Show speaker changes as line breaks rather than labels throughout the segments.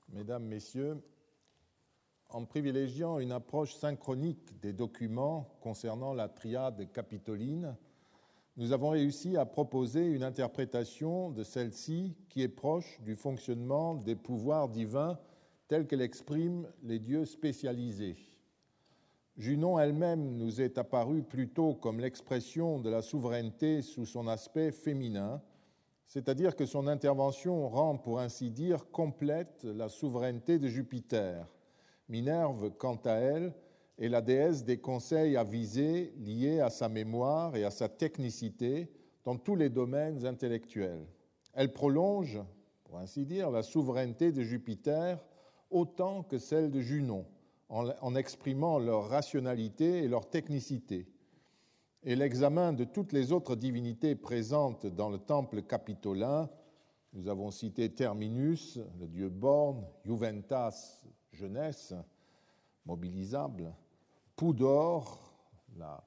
Mesdames, Messieurs, en privilégiant une approche synchronique des documents concernant la triade capitoline, nous avons réussi à proposer une interprétation de celle-ci qui est proche du fonctionnement des pouvoirs divins tels qu'elle exprime les dieux spécialisés. Junon elle-même nous est apparue plutôt comme l'expression de la souveraineté sous son aspect féminin, c'est-à-dire que son intervention rend, pour ainsi dire, complète la souveraineté de Jupiter. Minerve, quant à elle, est la déesse des conseils avisés liés à sa mémoire et à sa technicité dans tous les domaines intellectuels. Elle prolonge, pour ainsi dire, la souveraineté de Jupiter autant que celle de Junon, en exprimant leur rationalité et leur technicité. Et l'examen de toutes les autres divinités présentes dans le temple capitolin, nous avons cité Terminus, le dieu borne, Juventas, jeunesse, mobilisable, Pudor, la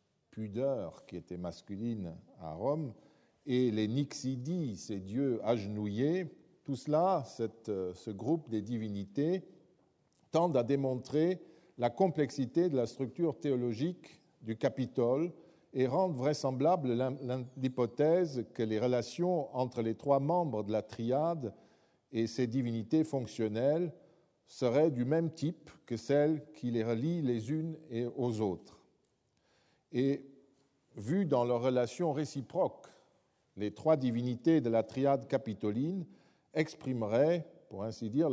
pudeur qui était masculine à Rome, et les Nixidis, ces dieux agenouillés, tout cela, ce groupe des divinités, tendent à démontrer la complexité de la structure théologique du Capitole et rendent vraisemblable l'hypothèse que les relations entre les trois membres de la triade et ces divinités fonctionnelles seraient du même type que celles qui les relient les unes aux autres. Et vu dans leurs relations réciproques, les trois divinités de la triade capitoline exprimeraient, pour ainsi dire,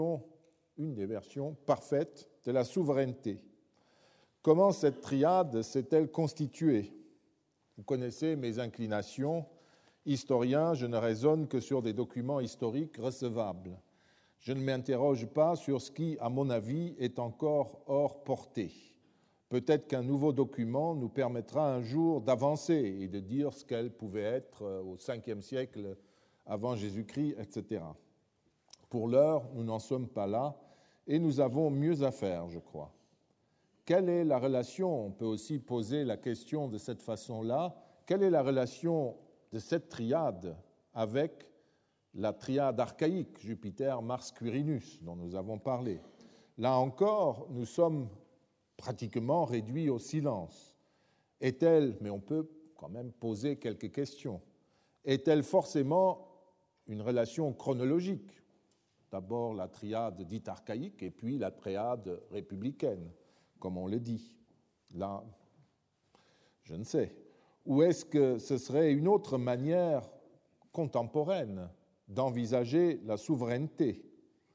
une des versions parfaites de la souveraineté. Comment cette triade s'est-elle constituée ? Vous connaissez mes inclinations. Historien, je ne raisonne que sur des documents historiques recevables. Je ne m'interroge pas sur ce qui, à mon avis, est encore hors portée. Peut-être qu'un nouveau document nous permettra un jour d'avancer et de dire ce qu'elle pouvait être au Ve siècle avant Jésus-Christ, etc. Pour l'heure, nous n'en sommes pas là et nous avons mieux à faire, je crois. Quelle est la relation, on peut aussi poser la question de cette façon-là, quelle est la relation de cette triade avec la triade archaïque, Jupiter, Mars, Quirinus, dont nous avons parlé? Là encore, nous sommes pratiquement réduits au silence. Est-elle, mais on peut quand même poser quelques questions, est-elle forcément une relation chronologique? D'abord la triade dite archaïque et puis la triade républicaine, comme on le dit. Là, je ne sais. Ou est-ce que ce serait une autre manière contemporaine d'envisager la souveraineté?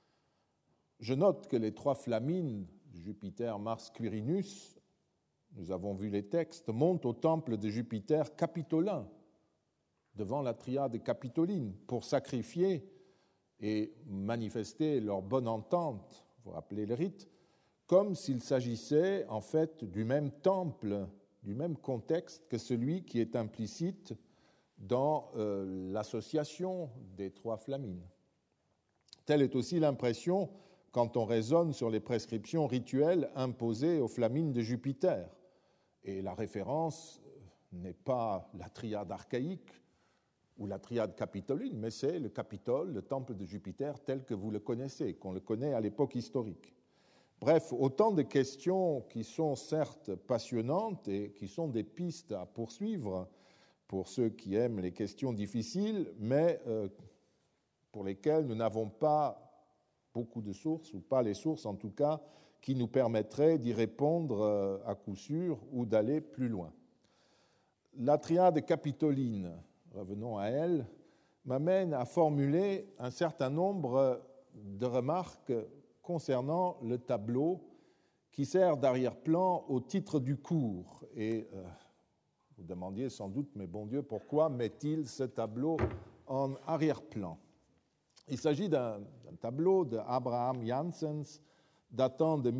Je note que les trois flamines, Jupiter, Mars, Quirinus, nous avons vu les textes, montent au temple de Jupiter capitolin, devant la triade capitoline, pour sacrifier et manifester leur bonne entente, vous rappelez le rite, comme s'il s'agissait en fait du même temple, du même contexte que celui qui est implicite dans l'association des trois flamines. Telle est aussi l'impression quand on raisonne sur les prescriptions rituelles imposées aux flamines de Jupiter. Et la référence n'est pas la triade archaïque ou la triade capitoline, mais c'est le Capitole, le temple de Jupiter tel que vous le connaissez, qu'on le connaît à l'époque historique. Bref, autant de questions qui sont certes passionnantes et qui sont des pistes à poursuivre pour ceux qui aiment les questions difficiles, mais pour lesquelles nous n'avons pas beaucoup de sources, ou pas les sources en tout cas, qui nous permettraient d'y répondre à coup sûr ou d'aller plus loin. La triade capitoline, revenons à elle, m'amène à formuler un certain nombre de remarques concernant le tableau qui sert d'arrière-plan au titre du cours. Et vous demandiez sans doute, mais bon Dieu, pourquoi met-il ce tableau en arrière-plan ? Il s'agit d'un tableau d'Abraham Janssens datant de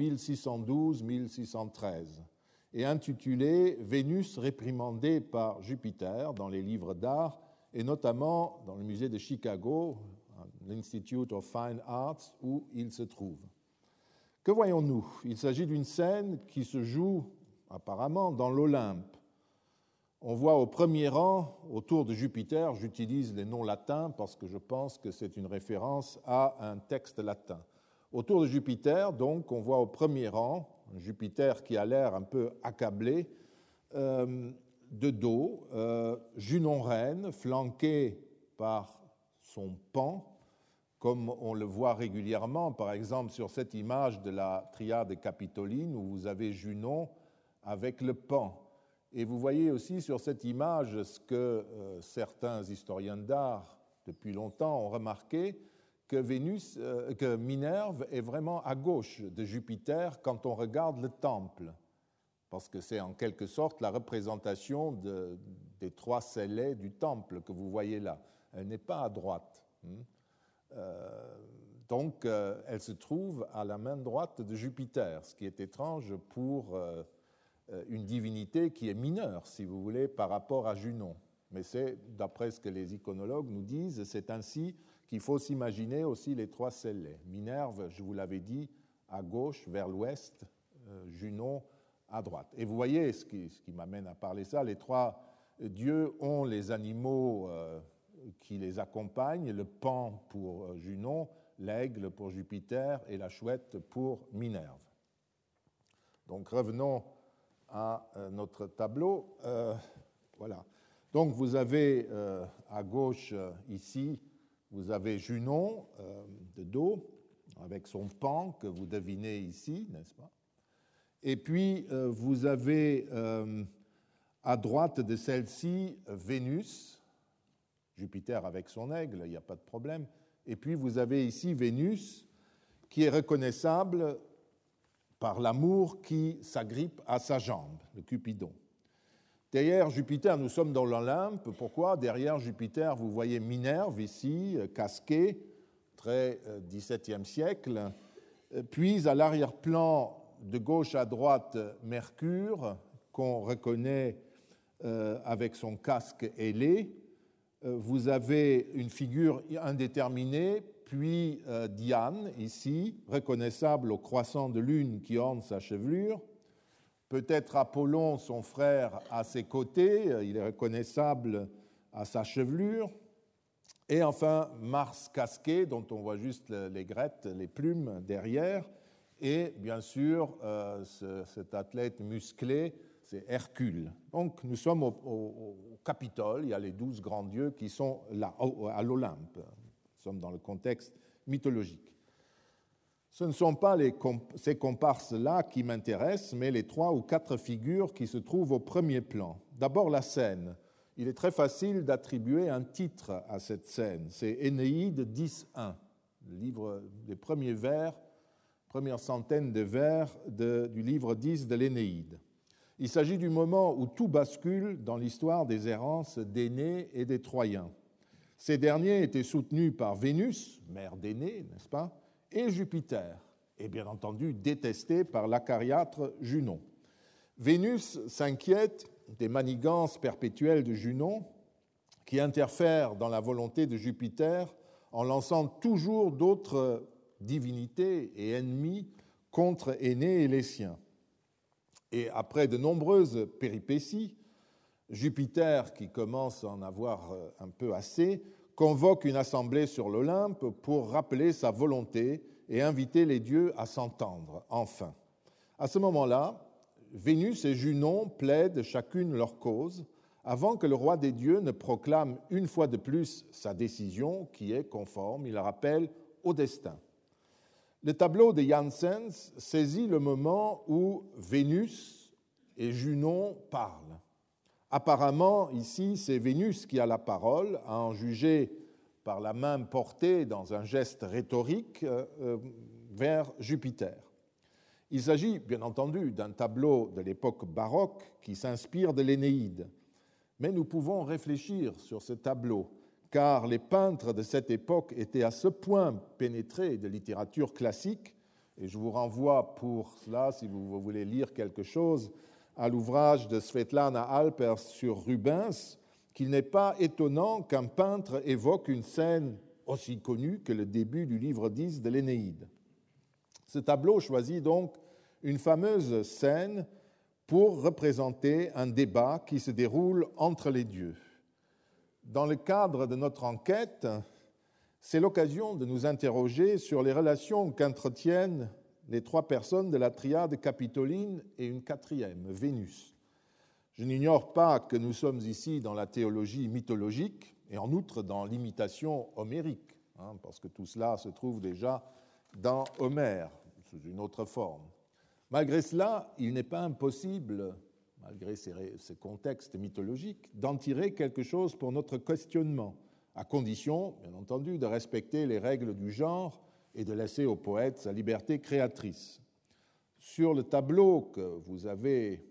1612-1613 et intitulé « Vénus réprimandée par Jupiter » dans les livres d'art et notamment dans le musée de Chicago, l'Institute of Fine Arts, où il se trouve. Que voyons-nous ? Il s'agit d'une scène qui se joue apparemment dans l'Olympe. On voit au premier rang, autour de Jupiter, j'utilise les noms latins parce que je pense que c'est une référence à un texte latin. Autour de Jupiter, donc, on voit au premier rang Jupiter qui a l'air un peu accablé, de dos, Junon-Reine, flanqué par son pan, comme on le voit régulièrement, par exemple sur cette image de la triade capitoline où vous avez Junon avec le pan. Et vous voyez aussi sur cette image ce que certains historiens d'art depuis longtemps ont remarqué, que Minerve est vraiment à gauche de Jupiter quand on regarde le temple, parce que c'est en quelque sorte la représentation des trois sellets du temple que vous voyez là. Elle n'est pas à droite. Donc, elle se trouve à la main droite de Jupiter, ce qui est étrange pour une divinité qui est mineure, si vous voulez, par rapport à Junon. Mais c'est, d'après ce que les iconologues nous disent, c'est ainsi qu'il faut s'imaginer aussi les trois sellets. Minerve, je vous l'avais dit, à gauche, vers l'ouest, Junon à droite. Et vous voyez, ce qui m'amène à parler ça, les trois dieux ont les animaux qui les accompagnent, le pan pour Junon, l'aigle pour Jupiter et la chouette pour Minerve. Donc revenons à notre tableau. Voilà. Donc vous avez à gauche ici, vous avez Junon de dos, avec son pan que vous devinez ici, n'est-ce pas? Et puis vous avez à droite de celle-ci Vénus, Jupiter avec son aigle, il n'y a pas de problème. Et puis vous avez ici Vénus qui est reconnaissable par l'amour qui s'agrippe à sa jambe, le Cupidon. Derrière Jupiter, nous sommes dans l'Olympe. Pourquoi? Derrière Jupiter, vous voyez Minerve ici, casquée, très XVIIe siècle. Puis à l'arrière-plan, de gauche à droite, Mercure, qu'on reconnaît avec son casque ailé. Vous avez une figure indéterminée, puis Diane, ici, reconnaissable au croissant de lune qui orne sa chevelure. Peut-être Apollon, son frère, à ses côtés, il est reconnaissable à sa chevelure. Et enfin, Mars casqué, dont on voit juste les grettes, les plumes derrière. Et bien sûr, cet athlète musclé, c'est Hercule. Donc nous sommes au Capitole, il y a les 12 grands dieux qui sont là, à l'Olympe. Nous sommes dans le contexte mythologique. Ce ne sont pas ces comparses-là qui m'intéressent, mais les 3 ou 4 figures qui se trouvent au premier plan. D'abord la scène. Il est très facile d'attribuer un titre à cette scène. C'est Énéide 10.1, le livre des premiers vers, première centaine de vers du livre 10 de l'Énéide. Il s'agit du moment où tout bascule dans l'histoire des errances d'Énée et des Troyens. Ces derniers étaient soutenus par Vénus, mère d'Énée, n'est-ce pas, et Jupiter, et bien entendu détestés par l'acariâtre Junon. Vénus s'inquiète des manigances perpétuelles de Junon, qui interfèrent dans la volonté de Jupiter en lançant toujours d'autres divinités et ennemis contre Énée et les siens. Et après de nombreuses péripéties, Jupiter, qui commence à en avoir un peu assez, convoque une assemblée sur l'Olympe pour rappeler sa volonté et inviter les dieux à s'entendre, enfin. À ce moment-là, Vénus et Junon plaident chacune leur cause avant que le roi des dieux ne proclame une fois de plus sa décision qui est conforme, il la rappelle, au destin. Le tableau de Janssens saisit le moment où Vénus et Junon parlent. Apparemment, ici, c'est Vénus qui a la parole, à en juger par la main portée dans un geste rhétorique vers Jupiter. Il s'agit, bien entendu, d'un tableau de l'époque baroque qui s'inspire de l'Énéide. Mais nous pouvons réfléchir sur ce tableau, car les peintres de cette époque étaient à ce point pénétrés de littérature classique, et je vous renvoie pour cela, si vous voulez lire quelque chose, à l'ouvrage de Svetlana Alpers sur Rubens, qu'il n'est pas étonnant qu'un peintre évoque une scène aussi connue que le début du livre 10 de l'Énéide. Ce tableau choisit donc une fameuse scène pour représenter un débat qui se déroule entre les dieux. Dans le cadre de notre enquête, c'est l'occasion de nous interroger sur les relations qu'entretiennent les trois personnes de la triade capitoline et une quatrième, Vénus. Je n'ignore pas que nous sommes ici dans la théologie mythologique et en outre dans l'imitation homérique, parce que tout cela se trouve déjà dans Homère, sous une autre forme. Malgré cela, il n'est pas impossible, malgré ces contextes mythologiques, d'en tirer quelque chose pour notre questionnement, à condition, bien entendu, de respecter les règles du genre et de laisser au poète sa liberté créatrice. Sur le tableau que vous avez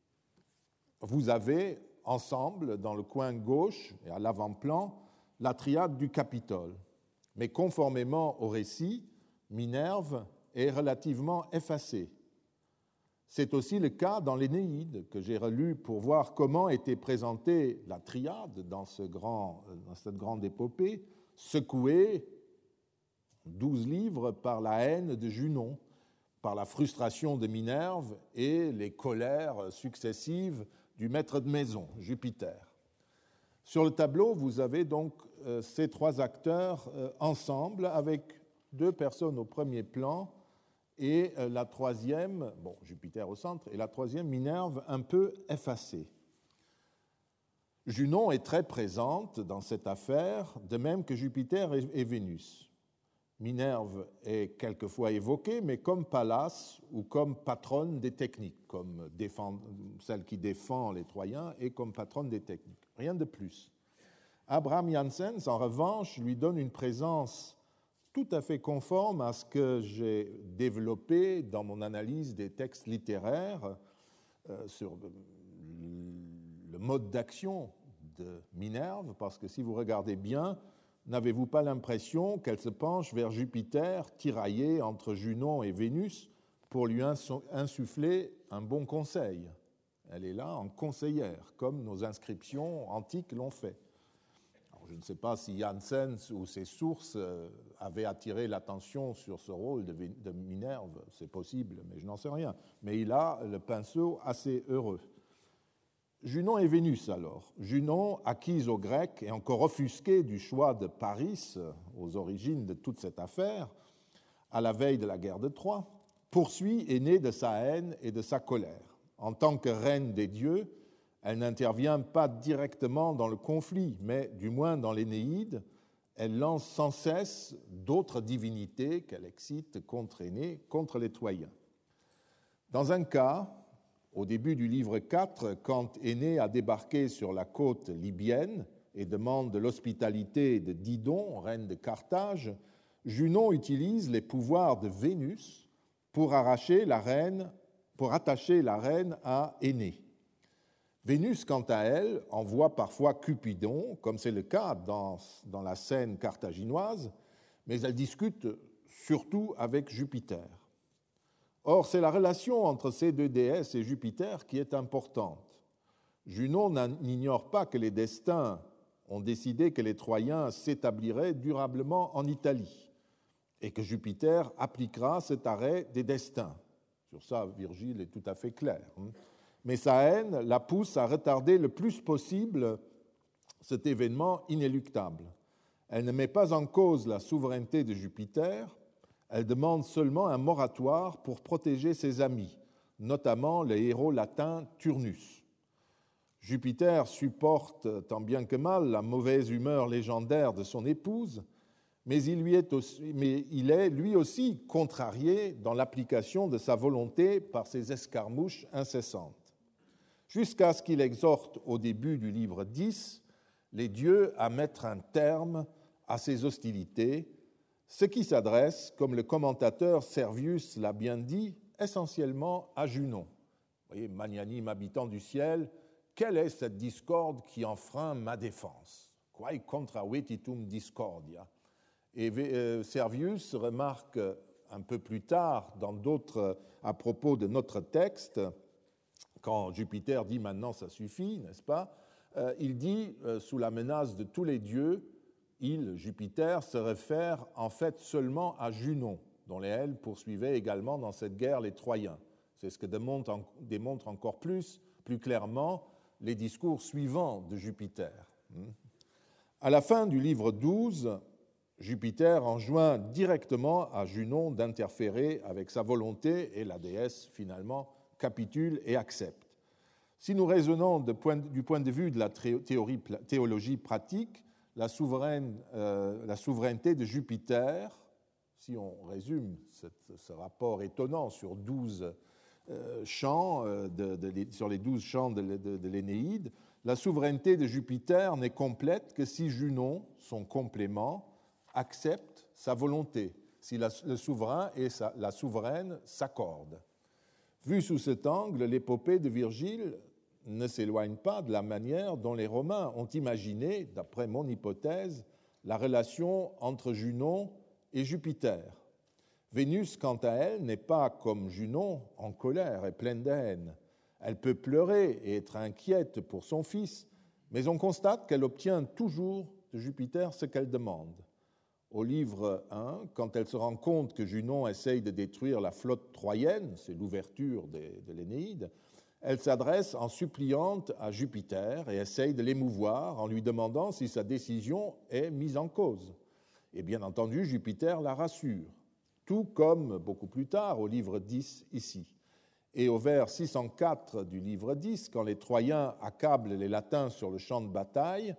ensemble, dans le coin gauche et à l'avant-plan, la triade du Capitole. Mais conformément au récit, Minerve est relativement effacée. C'est aussi le cas dans l'Énéide, que j'ai relu pour voir comment était présentée la triade dans cette grande épopée, secouée, 12 livres, par la haine de Junon, par la frustration de Minerve et les colères successives du maître de maison, Jupiter. Sur le tableau, vous avez donc ces trois acteurs ensemble, avec deux personnes au premier plan, et la troisième, Jupiter au centre, et la troisième, Minerve, un peu effacée. Junon est très présente dans cette affaire, de même que Jupiter et Vénus. Minerve est quelquefois évoquée, mais comme Pallas ou comme patronne des techniques, comme celle qui défend les Troyens et comme patronne des techniques. Rien de plus. Abraham Janssens, en revanche, lui donne une présence tout à fait conforme à ce que j'ai développé dans mon analyse des textes littéraires sur le mode d'action de Minerve, parce que si vous regardez bien, n'avez-vous pas l'impression qu'elle se penche vers Jupiter, tiraillé entre Junon et Vénus, pour lui insuffler un bon conseil? Elle est là en conseillère, comme nos inscriptions antiques l'ont fait. Je ne sais pas si Janssens ou ses sources avaient attiré l'attention sur ce rôle de Minerve, c'est possible, mais je n'en sais rien. Mais il a le pinceau assez heureux. Junon et Vénus alors. Junon, acquise aux Grecs et encore offusquée du choix de Paris aux origines de toute cette affaire, à la veille de la guerre de Troie, poursuit et naît de sa haine et de sa colère. En tant que reine des dieux, elle n'intervient pas directement dans le conflit, mais du moins dans l'Énéide, elle lance sans cesse d'autres divinités qu'elle excite contre Énée, contre les Troyens. Dans un cas, au début du livre 4, quand Énée a débarqué sur la côte libyenne et demande de l'hospitalité de Didon, reine de Carthage, Junon utilise les pouvoirs de Vénus pour attacher la reine à Énée. Vénus, quant à elle, envoie parfois Cupidon, comme c'est le cas dans la scène carthaginoise, mais elle discute surtout avec Jupiter. Or, c'est la relation entre ces deux déesses et Jupiter qui est importante. Junon n'ignore pas que les destins ont décidé que les Troyens s'établiraient durablement en Italie et que Jupiter appliquera cet arrêt des destins. Sur ça, Virgile est tout à fait clair. Mais sa haine la pousse à retarder le plus possible cet événement inéluctable. Elle ne met pas en cause la souveraineté de Jupiter, elle demande seulement un moratoire pour protéger ses amis, notamment le héros latin Turnus. Jupiter supporte tant bien que mal la mauvaise humeur légendaire de son épouse, mais il est lui aussi contrarié dans l'application de sa volonté par ses escarmouches incessantes. Jusqu'à ce qu'il exhorte au début du livre 10 les dieux à mettre un terme à ces hostilités, ce qui s'adresse, comme le commentateur Servius l'a bien dit, essentiellement à Junon. Vous voyez, magnanime habitant du ciel, quelle est cette discorde qui enfreint ma défense? Quae contra vetitum discordia? Et Servius remarque un peu plus tard, dans d'autres, à propos de notre texte, quand Jupiter dit maintenant ça suffit, n'est-ce pas, il dit, sous la menace de tous les dieux, Jupiter, se réfère en fait seulement à Junon, dont les ailes poursuivaient également dans cette guerre les Troyens. C'est ce que démontre encore plus clairement, les discours suivants de Jupiter. À la fin du livre 12, Jupiter enjoint directement à Junon d'interférer avec sa volonté et la déesse, finalement, capitule et accepte. Si nous raisonnons du point de vue de la théologie pratique, la souveraineté de Jupiter, si on résume ce rapport étonnant sur 12 chants, sur les 12 chants de l'Énéide, la souveraineté de Jupiter n'est complète que si Junon, son complément, accepte sa volonté, si le souverain et la souveraine s'accordent. Vu sous cet angle, l'épopée de Virgile ne s'éloigne pas de la manière dont les Romains ont imaginé, d'après mon hypothèse, la relation entre Junon et Jupiter. Vénus, quant à elle, n'est pas comme Junon, en colère et pleine de haine. Elle peut pleurer et être inquiète pour son fils, mais on constate qu'elle obtient toujours de Jupiter ce qu'elle demande. Au livre 1, quand elle se rend compte que Junon essaye de détruire la flotte troyenne, c'est l'ouverture de l'Énéide, elle s'adresse en suppliante à Jupiter et essaye de l'émouvoir en lui demandant si sa décision est mise en cause. Et bien entendu, Jupiter la rassure, tout comme beaucoup plus tard au livre 10 ici. Et au vers 604 du livre 10, quand les Troyens accablent les Latins sur le champ de bataille,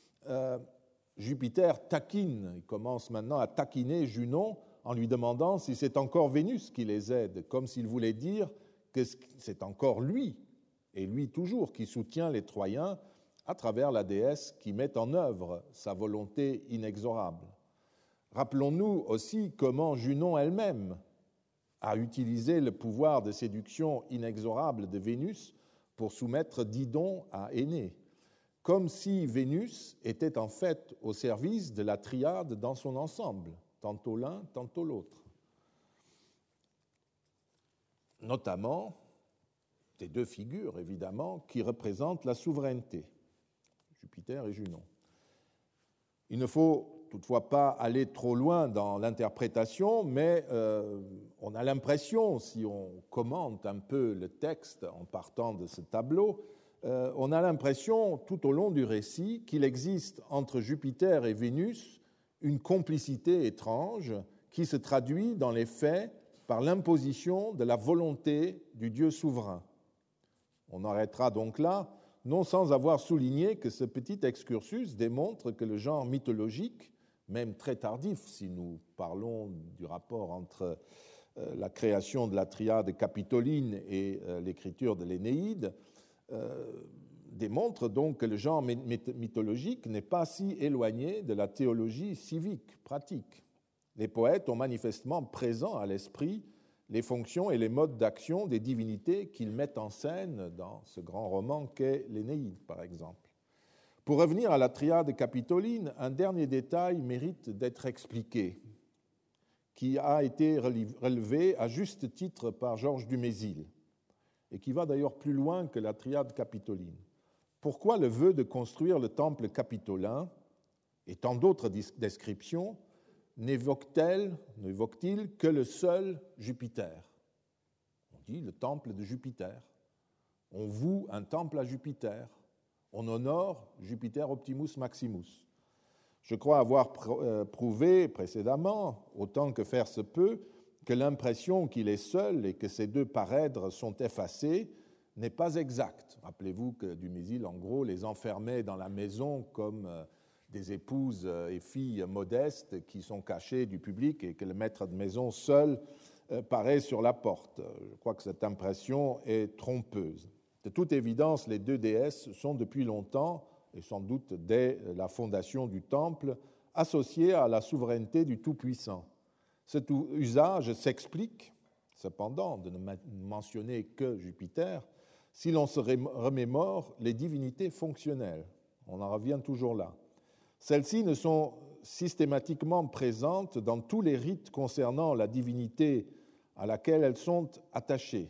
Jupiter taquine, il commence maintenant à taquiner Junon en lui demandant si c'est encore Vénus qui les aide, comme s'il voulait dire que c'est encore lui, et lui toujours, qui soutient les Troyens à travers la déesse qui met en œuvre sa volonté inexorable. Rappelons-nous aussi comment Junon elle-même a utilisé le pouvoir de séduction inexorable de Vénus pour soumettre Didon à Énée, comme si Vénus était en fait au service de la triade dans son ensemble, tantôt l'un, tantôt l'autre. Notamment des deux figures, évidemment, qui représentent la souveraineté, Jupiter et Junon. Il ne faut toutefois pas aller trop loin dans l'interprétation, mais on a l'impression, si on commente un peu le texte en partant de ce tableau, on a l'impression tout au long du récit qu'il existe entre Jupiter et Vénus une complicité étrange qui se traduit dans les faits par l'imposition de la volonté du Dieu souverain. On arrêtera donc là, non sans avoir souligné que ce petit excursus démontre que le genre mythologique, même très tardif si nous parlons du rapport entre la création de la triade capitoline et l'écriture de l'Énéide, démontre donc que le genre mythologique n'est pas si éloigné de la théologie civique, pratique. Les poètes ont manifestement présent à l'esprit les fonctions et les modes d'action des divinités qu'ils mettent en scène dans ce grand roman qu'est l'Énéide, par exemple. Pour revenir à la triade capitoline, un dernier détail mérite d'être expliqué, qui a été relevé à juste titre par Georges Dumézil, et qui va d'ailleurs plus loin que la triade capitoline. Pourquoi le vœu de construire le temple capitolin et tant d'autres descriptions n'évoque-t-il que le seul Jupiter? On dit le temple de Jupiter. On voue un temple à Jupiter. On honore Jupiter Optimus Maximus. Je crois avoir prouvé précédemment, autant que faire se peut, que l'impression qu'il est seul et que ces deux parèdres sont effacés n'est pas exacte. Rappelez-vous que Dumézil, en gros, les enfermait dans la maison comme des épouses et filles modestes qui sont cachées du public et que le maître de maison seul paraît sur la porte. Je crois que cette impression est trompeuse. De toute évidence, les deux déesses sont depuis longtemps, et sans doute dès la fondation du temple, associées à la souveraineté du Tout-Puissant. Cet usage s'explique, cependant, de ne mentionner que Jupiter, si l'on se remémore les divinités fonctionnelles. On en revient toujours là. Celles-ci ne sont systématiquement présentes dans tous les rites concernant la divinité à laquelle elles sont attachées.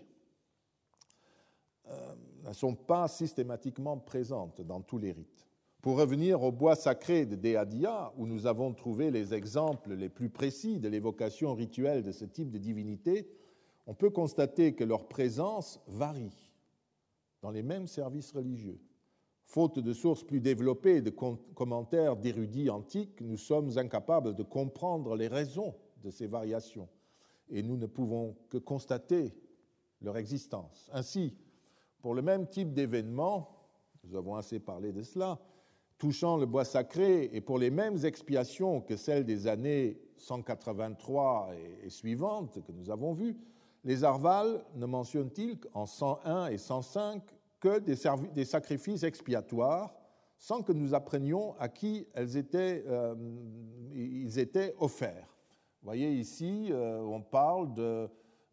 Ne sont pas systématiquement présentes dans tous les rites. Pour revenir au bois sacré de Déadia, où nous avons trouvé les exemples les plus précis de l'évocation rituelle de ce type de divinité, on peut constater que leur présence varie dans les mêmes services religieux. Faute de sources plus développées et de commentaires d'érudits antiques, nous sommes incapables de comprendre les raisons de ces variations et nous ne pouvons que constater leur existence. Ainsi, pour le même type d'événement, nous avons assez parlé de cela, touchant le bois sacré et pour les mêmes expiations que celles des années 183 et suivantes que nous avons vues, les Arvales ne mentionnent-ils qu'en 101 et 105 que des sacrifices expiatoires sans que nous apprenions à qui ils étaient offerts. Vous voyez ici, on parle de,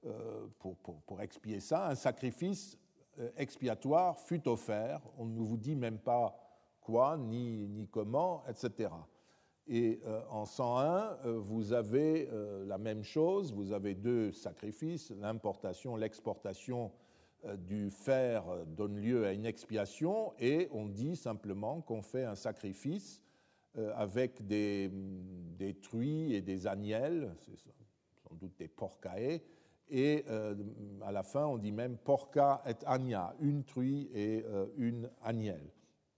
pour expier ça, un sacrifice expiatoire fut offert, on ne vous dit même pas quoi, ni comment, etc. Et en 101, vous avez la même chose, vous avez deux sacrifices, l'importation, l'exportation du fer donne lieu à une expiation, et on dit simplement qu'on fait un sacrifice avec des truies et des agnelles, c'est sans doute des porcae, et à la fin on dit même porca et agna, une truie et une agnelle.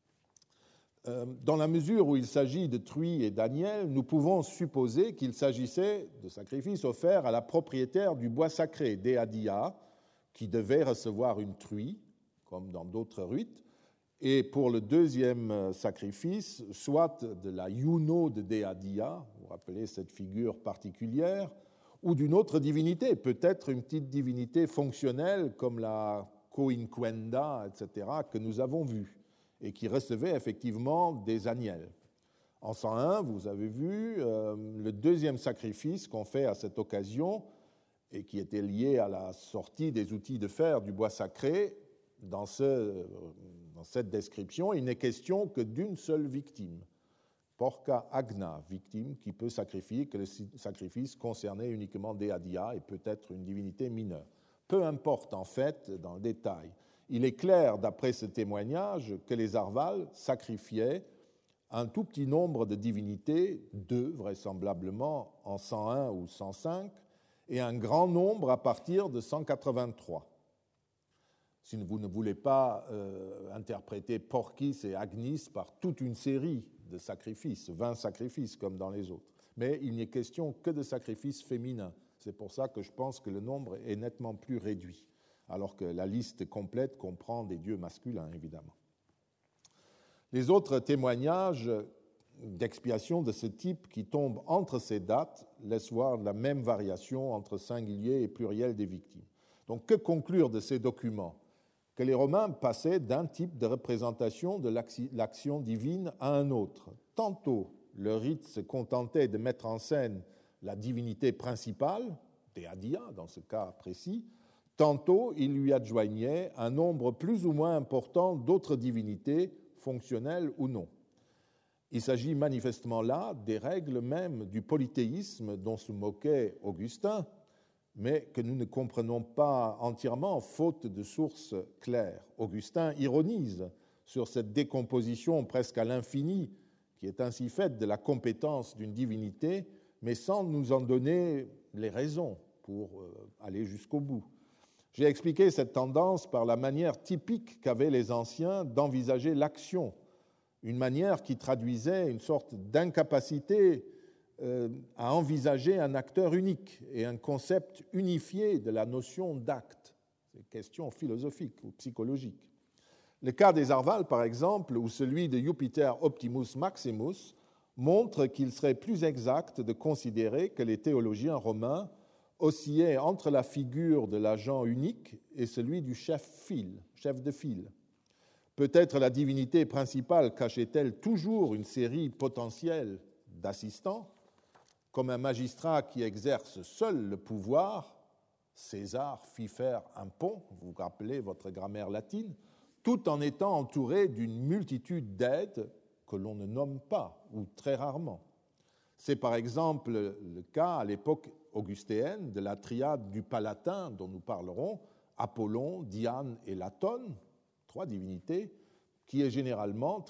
Dans la mesure où il s'agit de truies et d'agnelles, nous pouvons supposer qu'il s'agissait de sacrifices offerts à la propriétaire du bois sacré, Dea Dia, qui devait recevoir une truie, comme dans d'autres rites, et pour le deuxième sacrifice, soit de la Juno de Dea Dia, vous vous rappelez cette figure particulière, ou d'une autre divinité, peut-être une petite divinité fonctionnelle comme la Coinquenda, etc., que nous avons vue, et qui recevait effectivement des agnelles. En 101, vous avez vu, le deuxième sacrifice qu'on fait à cette occasion, et qui était lié à la sortie des outils de fer du bois sacré, dans cette description, il n'est question que d'une seule victime, porca agna, victime qui peut sacrifier, que le sacrifice concernait uniquement Dea Dia et peut-être une divinité mineure. Peu importe en fait dans le détail. Il est clair, d'après ce témoignage, que les Arvales sacrifiaient un tout petit nombre de divinités, deux vraisemblablement en 101 ou 105, et un grand nombre à partir de 183. Si vous ne voulez pas interpréter Porcis et Agnis par toute une série de sacrifices, 20 sacrifices comme dans les autres. Mais il n'y est question que de sacrifices féminins. C'est pour ça que je pense que le nombre est nettement plus réduit, alors que la liste complète comprend des dieux masculins, évidemment. Les autres témoignages d'expiation de ce type qui tombent entre ces dates laissent voir la même variation entre singulier et pluriel des victimes. Donc, que conclure de ces documents ? Que les Romains passaient d'un type de représentation de l'action divine à un autre. Tantôt, le rite se contentait de mettre en scène la divinité principale, Dea Dia dans ce cas précis, tantôt il lui adjoignait un nombre plus ou moins important d'autres divinités, fonctionnelles ou non. Il s'agit manifestement là des règles mêmes du polythéisme dont se moquait Augustin, mais que nous ne comprenons pas entièrement, faute de sources claires. Augustin ironise sur cette décomposition presque à l'infini qui est ainsi faite de la compétence d'une divinité, mais sans nous en donner les raisons pour aller jusqu'au bout. J'ai expliqué cette tendance par la manière typique qu'avaient les anciens d'envisager l'action, une manière qui traduisait une sorte d'incapacité à envisager un acteur unique et un concept unifié de la notion d'acte. C'est une question philosophique ou psychologique. Le cas des Arvales, par exemple, ou celui de Jupiter Optimus Maximus, montre qu'il serait plus exact de considérer que les théologiens romains oscillaient entre la figure de l'agent unique et celui du chef de file. Peut-être la divinité principale cachait-elle toujours une série potentielle d'assistants, comme un magistrat qui exerce seul le pouvoir, César fit faire un pont, vous vous rappelez votre grammaire latine, tout en étant entouré d'une multitude d'aides que l'on ne nomme pas, ou très rarement. C'est par exemple le cas à l'époque augustéenne de la triade du Palatin dont nous parlerons, Apollon, Diane et Latone, trois divinités, qui est généralement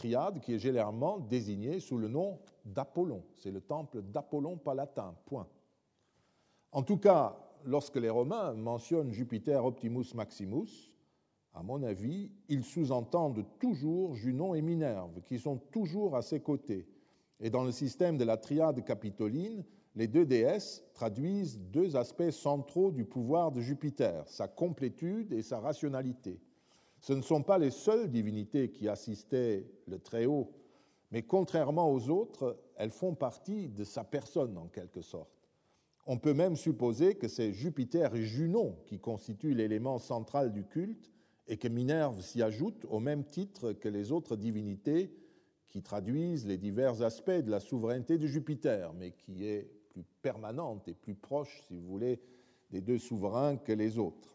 désignée sous le nom d'Apollon. C'est le temple d'Apollon Palatin, point. En tout cas, lorsque les Romains mentionnent Jupiter Optimus Maximus, à mon avis, ils sous-entendent toujours Junon et Minerve, qui sont toujours à ses côtés. Et dans le système de la triade capitoline, les deux déesses traduisent deux aspects centraux du pouvoir de Jupiter, sa complétude et sa rationalité. Ce ne sont pas les seules divinités qui assistaient le Très-Haut, mais contrairement aux autres, elles font partie de sa personne en quelque sorte. On peut même supposer que c'est Jupiter et Junon qui constituent l'élément central du culte et que Minerve s'y ajoute au même titre que les autres divinités qui traduisent les divers aspects de la souveraineté de Jupiter, mais qui est plus permanente et plus proche, si vous voulez, des deux souverains que les autres.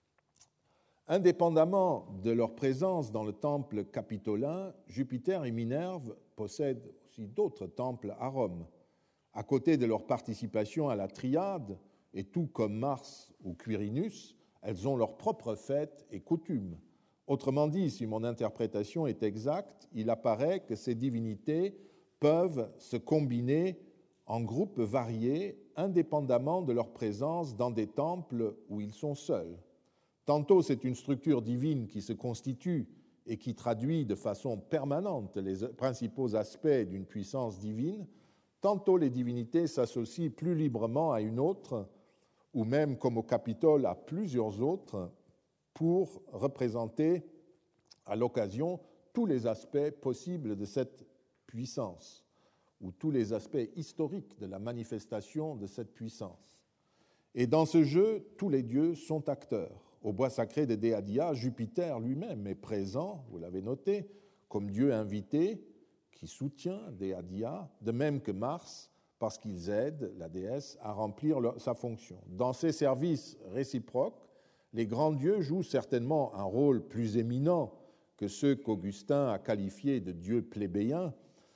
Indépendamment de leur présence dans le temple capitolin, Jupiter et Minerve possèdent aussi d'autres temples à Rome. À côté de leur participation à la triade, et tout comme Mars ou Quirinus, elles ont leurs propres fêtes et coutumes. Autrement dit, si mon interprétation est exacte, il apparaît que ces divinités peuvent se combiner en groupes variés, indépendamment de leur présence dans des temples où ils sont seuls. Tantôt c'est une structure divine qui se constitue et qui traduit de façon permanente les principaux aspects d'une puissance divine, tantôt les divinités s'associent plus librement à une autre, ou même, comme au Capitole, à plusieurs autres, pour représenter à l'occasion tous les aspects possibles de cette puissance, ou tous les aspects historiques de la manifestation de cette puissance. Et dans ce jeu, tous les dieux sont acteurs. Au bois sacré de Déadia, Jupiter lui-même est présent, vous l'avez noté, comme dieu invité qui soutient Déadia, de même que Mars, parce qu'ils aident la déesse à remplir sa fonction. Dans ces services réciproques, les grands dieux jouent certainement un rôle plus éminent que ceux qu'Augustin a qualifiés de dieux plébéiens,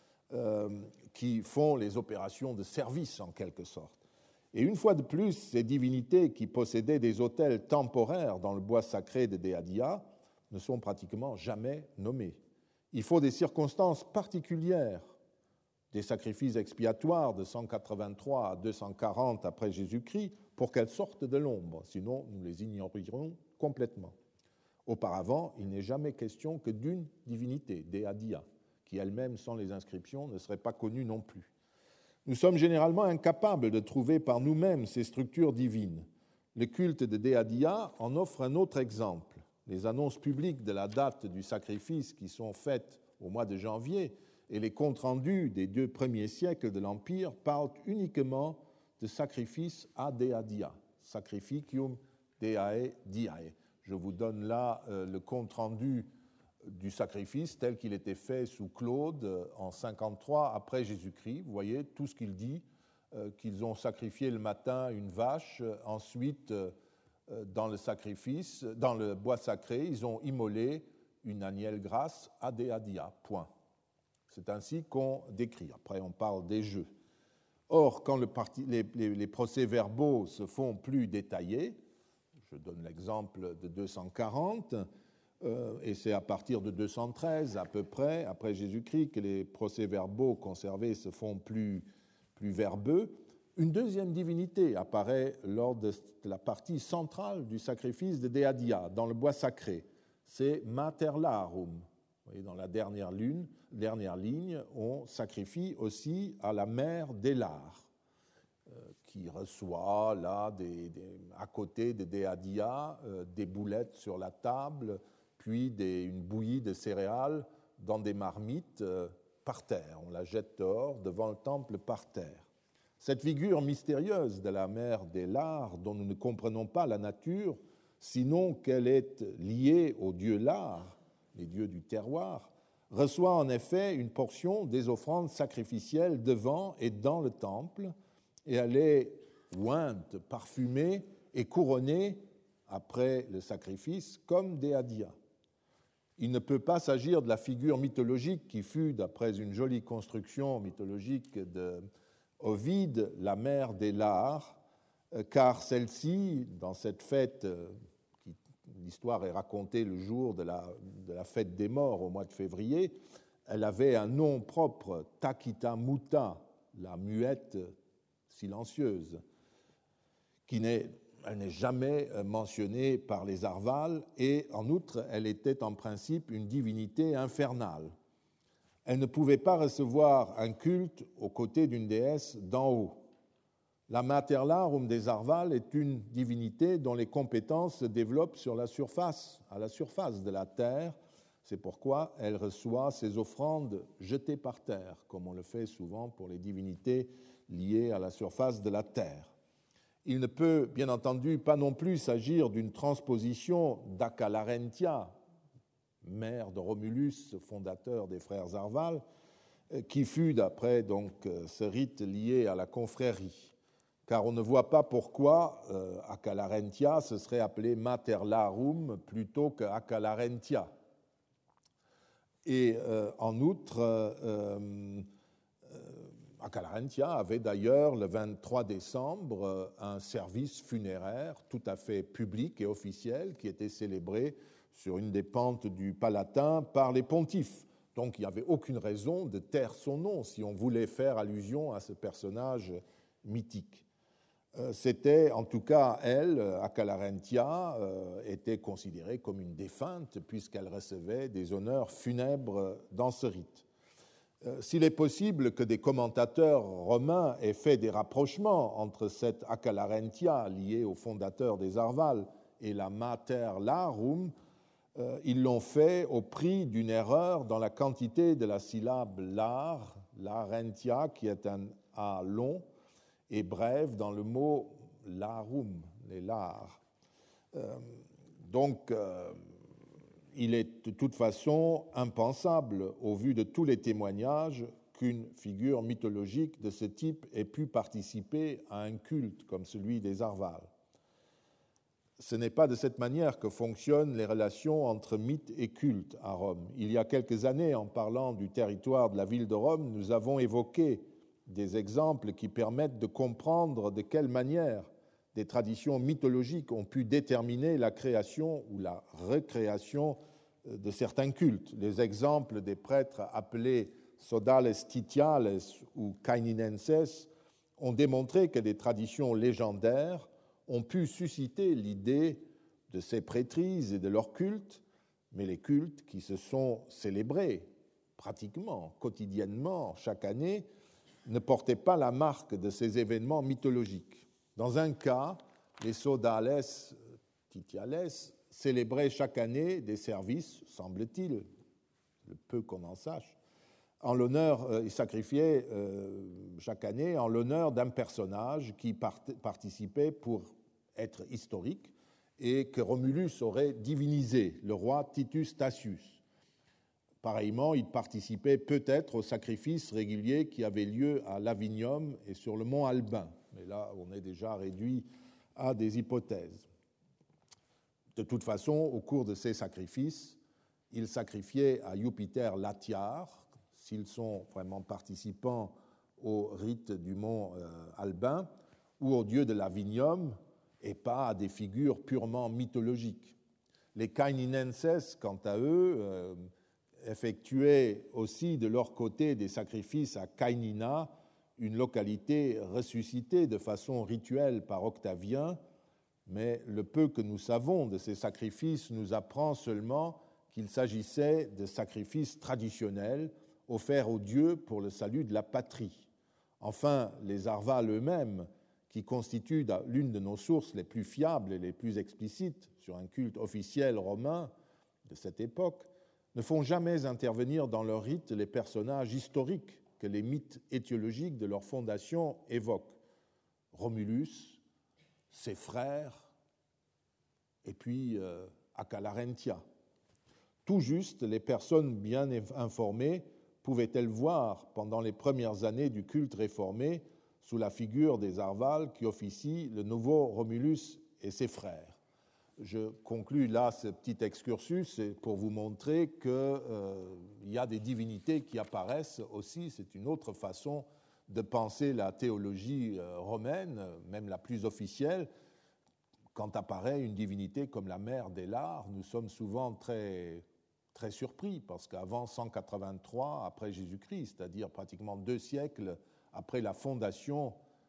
qui font les opérations de service en quelque sorte. Et une fois de plus, ces divinités qui possédaient des autels temporaires dans le bois sacré de Déadia ne sont pratiquement jamais nommées. Il faut des circonstances particulières, des sacrifices expiatoires de 183 à 240 après Jésus-Christ pour qu'elles sortent de l'ombre, sinon nous les ignorerions complètement. Auparavant, il n'est jamais question que d'une divinité, Déadia, qui elle-même, sans les inscriptions, ne serait pas connue non plus. Nous sommes généralement incapables de trouver par nous-mêmes ces structures divines. Le culte de Déadia en offre un autre exemple. Les annonces publiques de la date du sacrifice qui sont faites au mois de janvier et les comptes rendus des 2 premiers siècles de l'Empire parlent uniquement de sacrifice à Déadia, sacrificium Deae Diae. Je vous donne là le compte rendu du sacrifice tel qu'il était fait sous Claude en 53 après Jésus-Christ. Vous voyez tout ce qu'il dit, qu'ils ont sacrifié le matin une vache, ensuite dans le sacrifice, dans le bois sacré, ils ont immolé une agnelle grasse à Déadia, point. C'est ainsi qu'on décrit. Après, on parle des jeux. Or, quand les procès-verbaux se font plus détaillés, je donne l'exemple de 240, et c'est à partir de 213 à peu près, après Jésus-Christ, que les procès-verbaux conservés se font plus verbeux. Une deuxième divinité apparaît lors de la partie centrale du sacrifice de Déadia, dans le bois sacré. C'est Mater Larum. Vous voyez, dans la dernière ligne, on sacrifie aussi à la mère des Lars, qui reçoit là, à côté de Déadia, des boulettes sur la table, puis une bouillie de céréales dans des marmites par terre. On la jette dehors, devant le temple, par terre. Cette figure mystérieuse de la mère des Lars, dont nous ne comprenons pas la nature, sinon qu'elle est liée aux dieux Lars, les dieux du terroir, reçoit en effet une portion des offrandes sacrificielles devant et dans le temple, et elle est ointe, parfumée et couronnée après le sacrifice comme Déadia. Il ne peut pas s'agir de la figure mythologique qui fut, d'après une jolie construction mythologique d'Ovide, la mère des Lars, car celle-ci, dans cette fête, l'histoire est racontée le jour de la fête des morts au mois de février, elle avait un nom propre, Takita Muta, la muette silencieuse, qui n'est elle n'est jamais mentionnée par les Arvales et en outre, elle était en principe une divinité infernale. Elle ne pouvait pas recevoir un culte aux côtés d'une déesse d'en haut. La Mater Larum des Arvales est une divinité dont les compétences se développent à la surface de la terre. C'est pourquoi elle reçoit ses offrandes jetées par terre, comme on le fait souvent pour les divinités liées à la surface de la terre. Il ne peut, bien entendu, pas non plus s'agir d'une transposition d'Acalarentia, mère de Romulus, fondateur des frères Arvales, qui fut, d'après donc, ce rite lié à la confrérie. Car on ne voit pas pourquoi Acalarentia se serait appelé Mater Larum plutôt que Acalarentia. Et en outre, Acalarentia avait d'ailleurs le 23 décembre un service funéraire tout à fait public et officiel qui était célébré sur une des pentes du Palatin par les pontifes. Donc il n'y avait aucune raison de taire son nom si on voulait faire allusion à ce personnage mythique. C'était, en tout cas, elle, Acalarentia, était considérée comme une défunte puisqu'elle recevait des honneurs funèbres dans ce rite. S'il est possible que des commentateurs romains aient fait des rapprochements entre cette Acalarentia liée au fondateur des Arvales et la Mater Larum, ils l'ont fait au prix d'une erreur dans la quantité de la syllabe lar, larentia, qui est un A long, et brève dans le mot larum, les lars. Donc, il est de toute façon impensable, au vu de tous les témoignages, qu'une figure mythologique de ce type ait pu participer à un culte comme celui des Arvales. Ce n'est pas de cette manière que fonctionnent les relations entre mythe et culte à Rome. Il y a quelques années, en parlant du territoire de la ville de Rome, nous avons évoqué des exemples qui permettent de comprendre de quelle manière des traditions mythologiques ont pu déterminer la création ou la recréation de certains cultes. Les exemples des prêtres appelés sodales titiales ou caininenses ont démontré que des traditions légendaires ont pu susciter l'idée de ces prêtrises et de leurs cultes, mais les cultes qui se sont célébrés pratiquement, quotidiennement, chaque année, ne portaient pas la marque de ces événements mythologiques. Dans un cas, les sodales titiales célébraient chaque année des services, semble-t-il, le peu qu'on en sache, en l'honneur, ils sacrifiaient chaque année en l'honneur d'un personnage qui participait pour être historique et que Romulus aurait divinisé, le roi Titus Tacius. Pareillement, il participait peut-être aux sacrifices réguliers qui avaient lieu à Lavinium et sur le mont Albin. Mais là, on est déjà réduit à des hypothèses. De toute façon, au cours de ces sacrifices, ils sacrifiaient à Jupiter Latiar, s'ils sont vraiment participants au rite du mont Albin, ou au dieu de Lavinium, et pas à des figures purement mythologiques. Les Caininenses, quant à eux, effectuaient aussi de leur côté des sacrifices à Cainina, une localité ressuscitée de façon rituelle par Octavien, mais le peu que nous savons de ces sacrifices nous apprend seulement qu'il s'agissait de sacrifices traditionnels offerts aux dieux pour le salut de la patrie. Enfin, les Arvales eux-mêmes, qui constituent l'une de nos sources les plus fiables et les plus explicites sur un culte officiel romain de cette époque, ne font jamais intervenir dans leur rite les personnages historiques que les mythes étiologiques de leur fondation évoquent. Romulus, ses frères, et puis Acalarentia. Tout juste, les personnes bien informées pouvaient-elles voir, pendant les premières années du culte réformé, sous la figure des Arvales qui officient le nouveau Romulus et ses frères. Je conclus là ce petit excursus pour vous montrer qu'il y a des divinités qui apparaissent aussi. C'est une autre façon de penser la théologie romaine, même la plus officielle. Quand apparaît une divinité comme la mère des Lars, nous sommes souvent très, très surpris parce qu'avant 183 après Jésus-Christ, c'est-à-dire pratiquement 2 siècles après la fondation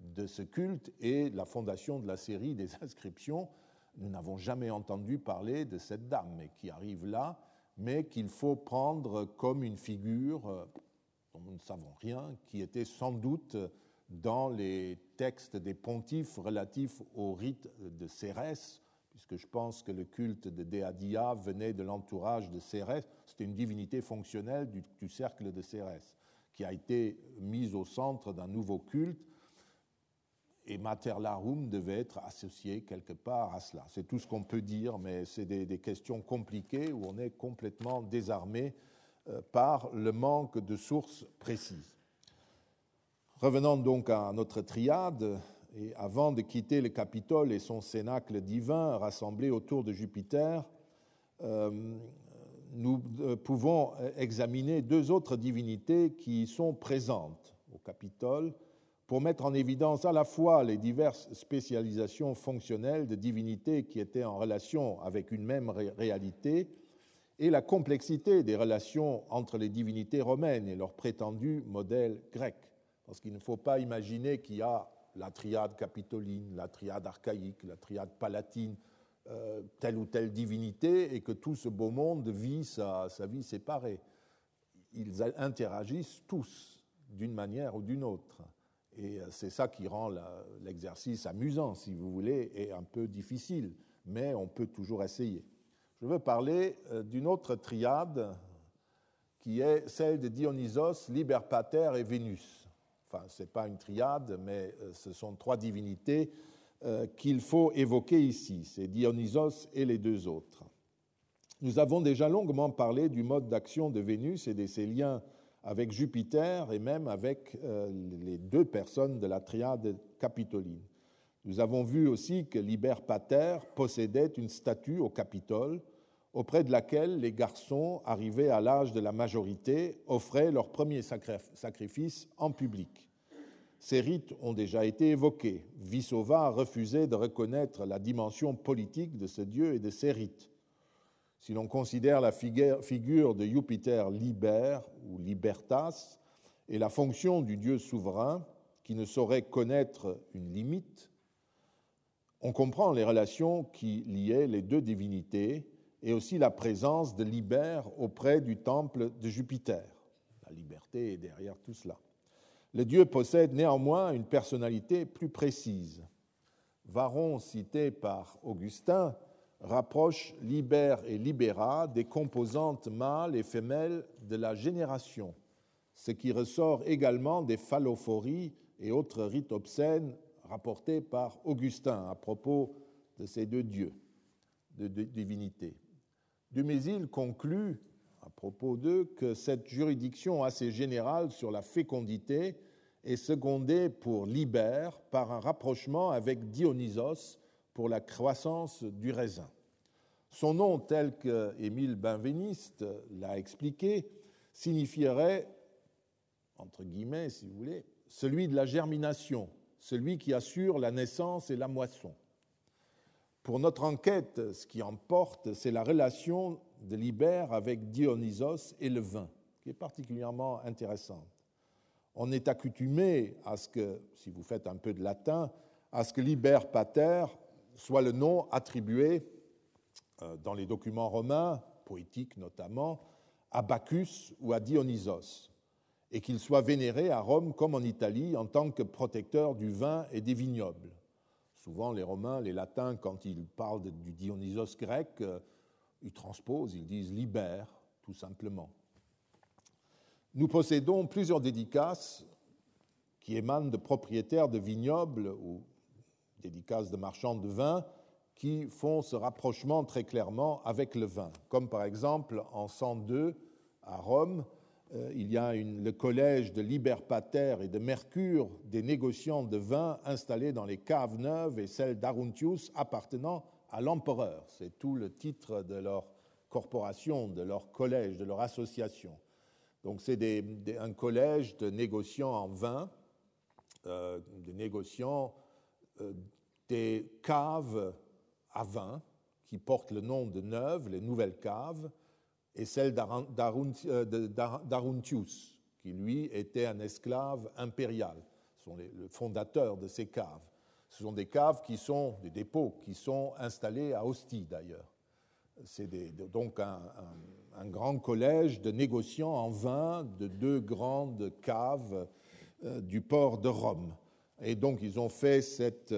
de ce culte et la fondation de la série des inscriptions. Nous n'avons jamais entendu parler de cette dame qui arrive là, mais qu'il faut prendre comme une figure dont nous ne savons rien, qui était sans doute dans les textes des pontifes relatifs au rite de Cérès, puisque je pense que le culte de Dea Dia venait de l'entourage de Cérès. C'était une divinité fonctionnelle du cercle de Cérès, qui a été mise au centre d'un nouveau culte, et Mater Larum devait être associé quelque part à cela. C'est tout ce qu'on peut dire, mais c'est des questions compliquées où on est complètement désarmé par le manque de sources précises. Revenons donc à notre triade, et avant de quitter le Capitole et son cénacle divin rassemblé autour de Jupiter, nous pouvons examiner deux autres divinités qui sont présentes au Capitole pour mettre en évidence à la fois les diverses spécialisations fonctionnelles de divinités qui étaient en relation avec une même réalité et la complexité des relations entre les divinités romaines et leurs prétendus modèles grecs. Parce qu'il ne faut pas imaginer qu'il y a la triade capitoline, la triade archaïque, la triade palatine, telle ou telle divinité, et que tout ce beau monde vit sa vie séparée. Ils interagissent tous d'une manière ou d'une autre. Et c'est ça qui rend l'exercice amusant, si vous voulez, et un peu difficile, mais on peut toujours essayer. Je veux parler d'une autre triade qui est celle de Dionysos, Liber Pater et Vénus. Enfin, ce n'est pas une triade, mais ce sont trois divinités qu'il faut évoquer ici. C'est Dionysos et les deux autres. Nous avons déjà longuement parlé du mode d'action de Vénus et de ses liens avec Jupiter et même avec les deux personnes de la triade capitoline. Nous avons vu aussi que Liber Pater possédait une statue au Capitole auprès de laquelle les garçons arrivés à l'âge de la majorité offraient leur premier sacrifice en public. Ces rites ont déjà été évoqués. Vissova a refusé de reconnaître la dimension politique de ce dieu et de ses rites. Si l'on considère la figure de Jupiter Liber ou Libertas et la fonction du dieu souverain qui ne saurait connaître une limite, on comprend les relations qui liaient les deux divinités et aussi la présence de Liber auprès du temple de Jupiter. La liberté est derrière tout cela. Le dieu possède néanmoins une personnalité plus précise. Varron, cité par Augustin, rapproche Liber et Libera des composantes mâles et femelles de la génération, ce qui ressort également des phallophories et autres rites obscènes rapportés par Augustin à propos de ces deux dieux, de divinités. Dumézil conclut, à propos d'eux, que cette juridiction assez générale sur la fécondité est secondée pour Liber par un rapprochement avec Dionysos pour la croissance du raisin. Son nom, tel que Émile Benveniste l'a expliqué, signifierait, entre guillemets, si vous voulez, celui de la germination, celui qui assure la naissance et la moisson. Pour notre enquête, ce qui emporte, c'est la relation de Liber avec Dionysos et le vin, qui est particulièrement intéressante. On est accoutumé à ce que, si vous faites un peu de latin, à ce que Liber Pater soit le nom attribué dans les documents romains, poétiques notamment, à Bacchus ou à Dionysos, et qu'il soit vénéré à Rome comme en Italie en tant que protecteur du vin et des vignobles. Souvent, les Romains, les Latins, quand ils parlent du Dionysos grec, ils transposent, ils disent Liber, tout simplement. Nous possédons plusieurs dédicaces qui émanent de propriétaires de vignobles ou dédicaces de marchands de vin qui font ce rapprochement très clairement avec le vin. Comme par exemple en 102 à Rome, il y a le collège de Liber Pater et de Mercure des négociants de vin installés dans les caves neuves et celles d'Aruntius appartenant à l'empereur. C'est tout le titre de leur corporation, de leur collège, de leur association. Donc c'est un collège de négociants en vin, de négociants des caves à vin qui portent le nom de Neuve, les nouvelles caves, et celle d'Aruntius, qui lui était un esclave impérial. Ce sont le fondateur de ces caves. Ce sont des caves qui sont des dépôts qui sont installés à Ostie d'ailleurs. C'est donc un grand collège de négociants en vin de 2 grandes caves du port de Rome. Et donc ils ont fait cette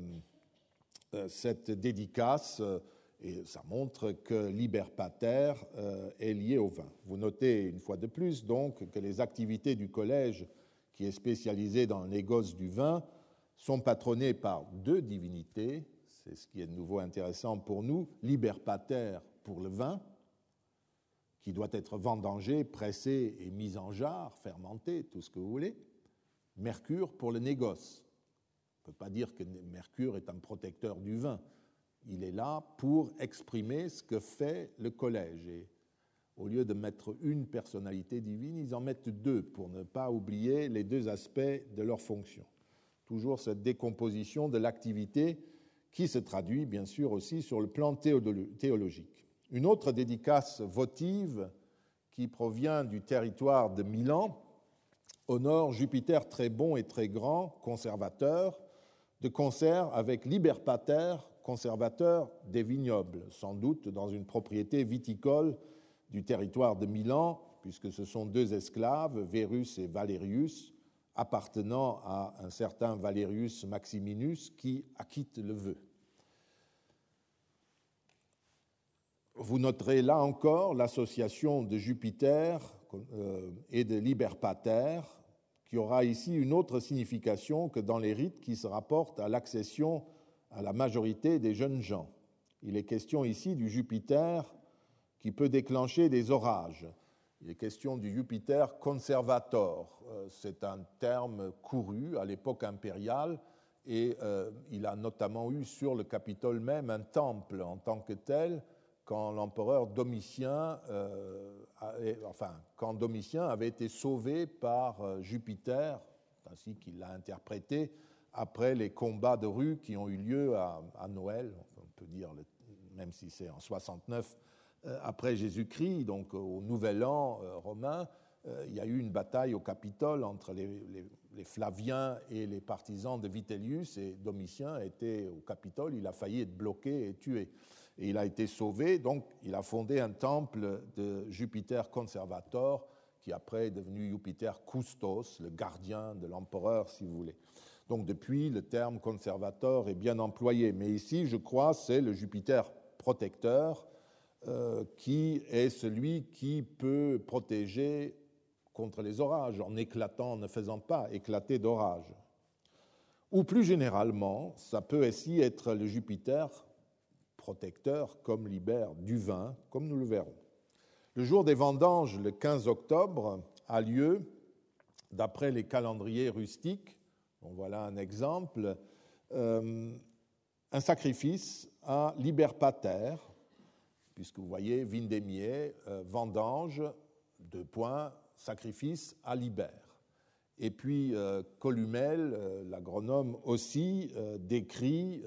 dédicace et ça montre que Liber Pater est lié au vin. Vous notez une fois de plus donc que les activités du collège qui est spécialisé dans le négoce du vin sont patronnées par 2 divinités, c'est ce qui est de nouveau intéressant pour nous, Liber Pater pour le vin, qui doit être vendangé, pressé et mis en jarre, fermenté, tout ce que vous voulez, Mercure pour le négoce. On ne peut pas dire que Mercure est un protecteur du vin. Il est là pour exprimer ce que fait le collège. Et au lieu de mettre une personnalité divine, ils en mettent 2 pour ne pas oublier les 2 aspects de leur fonction. Toujours cette décomposition de l'activité qui se traduit bien sûr aussi sur le plan théologique. Une autre dédicace votive qui provient du territoire de Milan honore Jupiter très bon et très grand, conservateur, de concert avec Liber Pater, conservateur des vignobles, sans doute dans une propriété viticole du territoire de Milan, puisque ce sont 2 esclaves, Verus et Valerius, appartenant à un certain Valerius Maximinus, qui acquitte le vœu. Vous noterez là encore l'association de Jupiter et de Liber Pater, qui aura ici une autre signification que dans les rites qui se rapportent à l'accession à la majorité des jeunes gens. Il est question ici du Jupiter qui peut déclencher des orages. Il est question du Jupiter conservator. C'est un terme couru à l'époque impériale et il a notamment eu sur le Capitole même un temple en tant que tel quand l'empereur Domitien, quand Domitien avait été sauvé par Jupiter, ainsi qu'il l'a interprété, après les combats de rue qui ont eu lieu à Noël, on peut dire, même si c'est en 69 après Jésus-Christ, donc au Nouvel An romain, il y a eu une bataille au Capitole entre les Flaviens et les partisans de Vitellius, et Domitien était au Capitole, il a failli être bloqué et tué. Et il a été sauvé, donc il a fondé un temple de Jupiter Conservator, qui après est devenu Jupiter Custos, le gardien de l'empereur, si vous voulez. Donc depuis, le terme conservator est bien employé, mais ici, je crois, c'est le Jupiter protecteur, qui est celui qui peut protéger contre les orages, en éclatant, en ne faisant pas éclater d'orages. Ou plus généralement, ça peut aussi être le Jupiter protecteur comme Liber du vin, comme nous le verrons. Le jour des vendanges, le 15 octobre, a lieu, d'après les calendriers rustiques, donc voilà un exemple, un sacrifice à Liber Pater, puisque vous voyez, Vindémiae, vendange, 2 points, sacrifice à Liber. Et puis Columelle, l'agronome aussi, décrit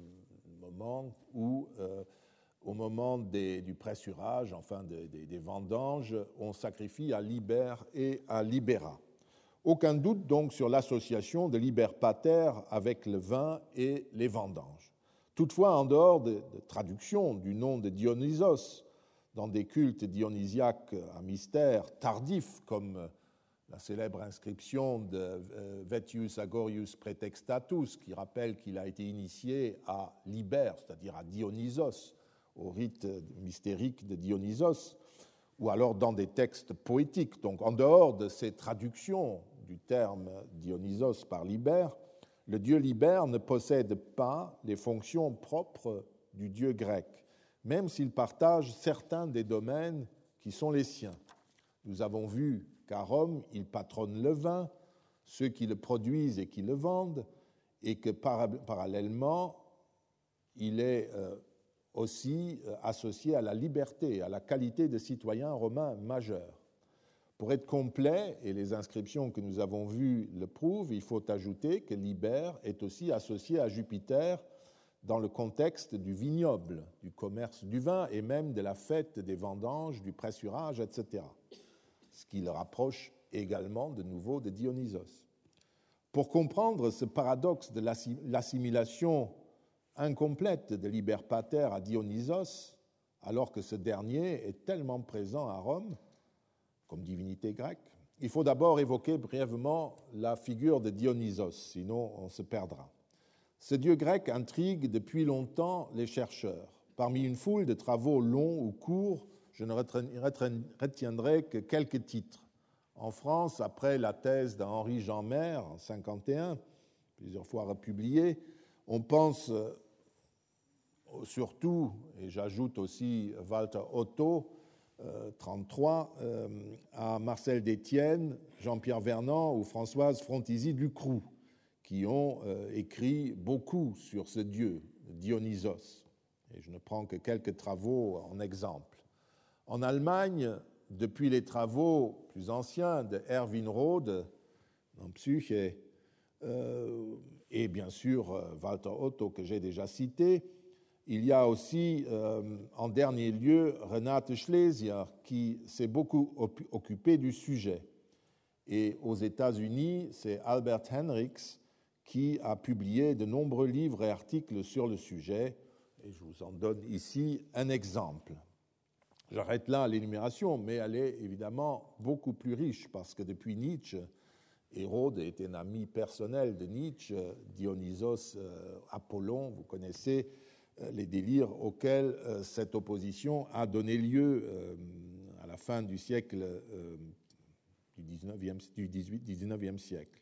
au moment du pressurage, enfin des vendanges, on sacrifie à Liber et à Libera. Aucun doute donc sur l'association de Liber Pater avec le vin et les vendanges. Toutefois, en dehors de traduction du nom de Dionysos dans des cultes dionysiaques à mystère tardifs, comme la célèbre inscription de Vettius Agorius Praetextatus, qui rappelle qu'il a été initié à Liber, c'est-à-dire à Dionysos, au rite mystérique de Dionysos, ou alors dans des textes poétiques. Donc, en dehors de ces traductions du terme Dionysos par Liber, le dieu Liber ne possède pas les fonctions propres du dieu grec, même s'il partage certains des domaines qui sont les siens. Nous avons vu qu'à Rome, il patronne le vin, ceux qui le produisent et qui le vendent, et que parallèlement, il est aussi associé à la liberté, à la qualité de citoyen romain majeur. Pour être complet, et les inscriptions que nous avons vues le prouvent, il faut ajouter que Liber est aussi associé à Jupiter dans le contexte du vignoble, du commerce du vin et même de la fête des vendanges, du pressurage, etc. Ce qui le rapproche également de nouveau de Dionysos. Pour comprendre ce paradoxe de l'assimilation incomplète de Liber Pater à Dionysos, alors que ce dernier est tellement présent à Rome comme divinité grecque, il faut d'abord évoquer brièvement la figure de Dionysos, sinon on se perdra. Ce dieu grec intrigue depuis longtemps les chercheurs. Parmi une foule de travaux longs ou courts, je ne retiendrai que quelques titres. En France, après la thèse d'Henri Jeanmaire en 1951, plusieurs fois republiée, on pense surtout, et j'ajoute aussi Walter Otto, 1933, à Marcel Détienne, Jean-Pierre Vernant ou Françoise Frontisy-Ducroux, qui ont écrit beaucoup sur ce dieu, Dionysos. Et je ne prends que quelques travaux en exemple. En Allemagne, depuis les travaux plus anciens de Erwin Rohde, dans Psyche, et bien sûr Walter Otto, que j'ai déjà cité, il y a aussi, en dernier lieu, Renate Schlesier, qui s'est beaucoup occupé du sujet. Et aux États-Unis, c'est Albert Henricks qui a publié de nombreux livres et articles sur le sujet, et je vous en donne ici un exemple. J'arrête là l'énumération, mais elle est évidemment beaucoup plus riche, parce que depuis Nietzsche, et Rhodes était un ami personnel de Nietzsche, Dionysos, Apollon, vous connaissez les délires auxquels cette opposition a donné lieu à la fin du siècle du 19e siècle.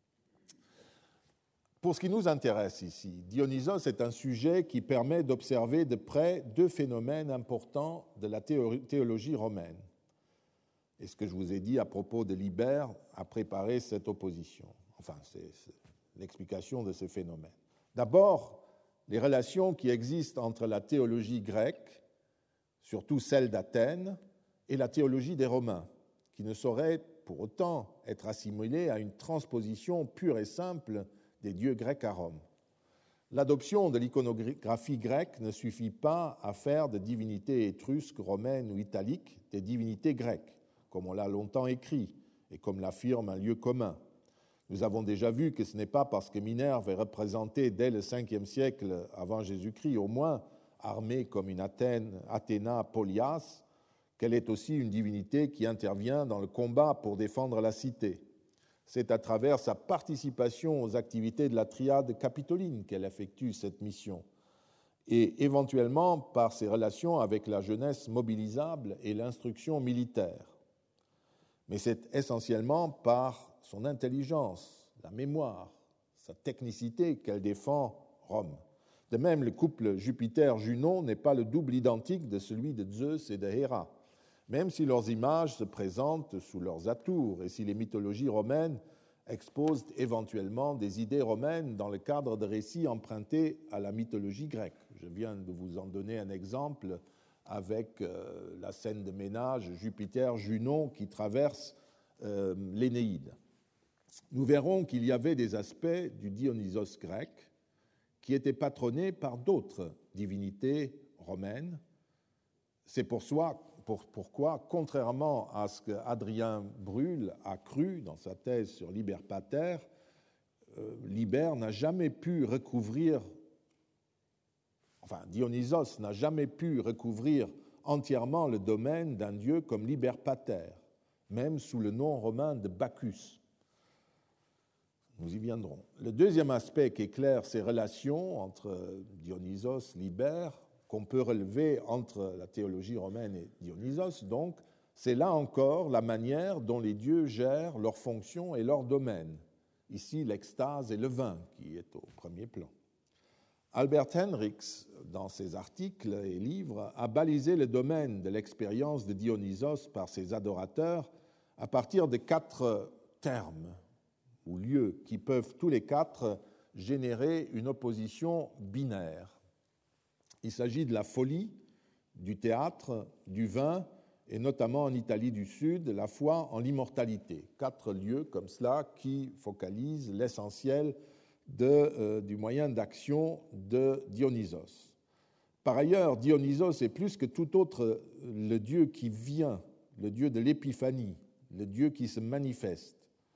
Pour ce qui nous intéresse ici, Dionysos est un sujet qui permet d'observer de près deux phénomènes importants de la théologie romaine. Et ce que je vous ai dit à propos de Liber a préparé cette opposition. Enfin, c'est l'explication de ces phénomènes. D'abord, les relations qui existent entre la théologie grecque, surtout celle d'Athènes, et la théologie des Romains, qui ne saurait pour autant être assimilée à une transposition pure et simple des dieux grecs à Rome. L'adoption de l'iconographie grecque ne suffit pas à faire de divinités étrusques, romaines ou italiques des divinités grecques, comme on l'a longtemps écrit et comme l'affirme un lieu commun. Nous avons déjà vu que ce n'est pas parce que Minerve est représentée dès le 5e siècle avant Jésus-Christ, au moins armée comme une Athéna Polias, qu'elle est aussi une divinité qui intervient dans le combat pour défendre la cité. C'est à travers sa participation aux activités de la triade capitoline qu'elle effectue cette mission, et éventuellement par ses relations avec la jeunesse mobilisable et l'instruction militaire. Mais c'est essentiellement par son intelligence, la mémoire, sa technicité qu'elle défend Rome. De même, le couple Jupiter-Junon n'est pas le double identique de celui de Zeus et de Héra, même si leurs images se présentent sous leurs atours et si les mythologies romaines exposent éventuellement des idées romaines dans le cadre de récits empruntés à la mythologie grecque. Je viens de vous en donner un exemple avec la scène de ménage Jupiter-Junon qui traverse l'Énéide. Nous verrons qu'il y avait des aspects du Dionysos grec qui étaient patronnés par d'autres divinités romaines. C'est pourquoi, contrairement à ce qu'Adrien Brûle a cru dans sa thèse sur Liber Pater, Liber n'a jamais pu recouvrir, Dionysos n'a jamais pu recouvrir entièrement le domaine d'un dieu comme Liber Pater, même sous le nom romain de Bacchus. Nous y viendrons. Le deuxième aspect qui éclaire ces relations entre Dionysos, Liber, qu'on peut relever entre la théologie romaine et Dionysos, donc, c'est là encore la manière dont les dieux gèrent leurs fonctions et leurs domaines. Ici, l'extase et le vin qui est au premier plan. Albert Henricks, dans ses articles et livres, a balisé le domaine de l'expérience de Dionysos par ses adorateurs à partir de 4 termes ou lieux qui peuvent tous les 4 générer une opposition binaire. Il s'agit de la folie, du théâtre, du vin, et notamment en Italie du Sud, la foi en l'immortalité. 4 lieux comme cela qui focalisent l'essentiel du moyen d'action de Dionysos. Par ailleurs, Dionysos est plus que tout autre le dieu qui vient, le dieu de l'épiphanie, le dieu qui se manifeste.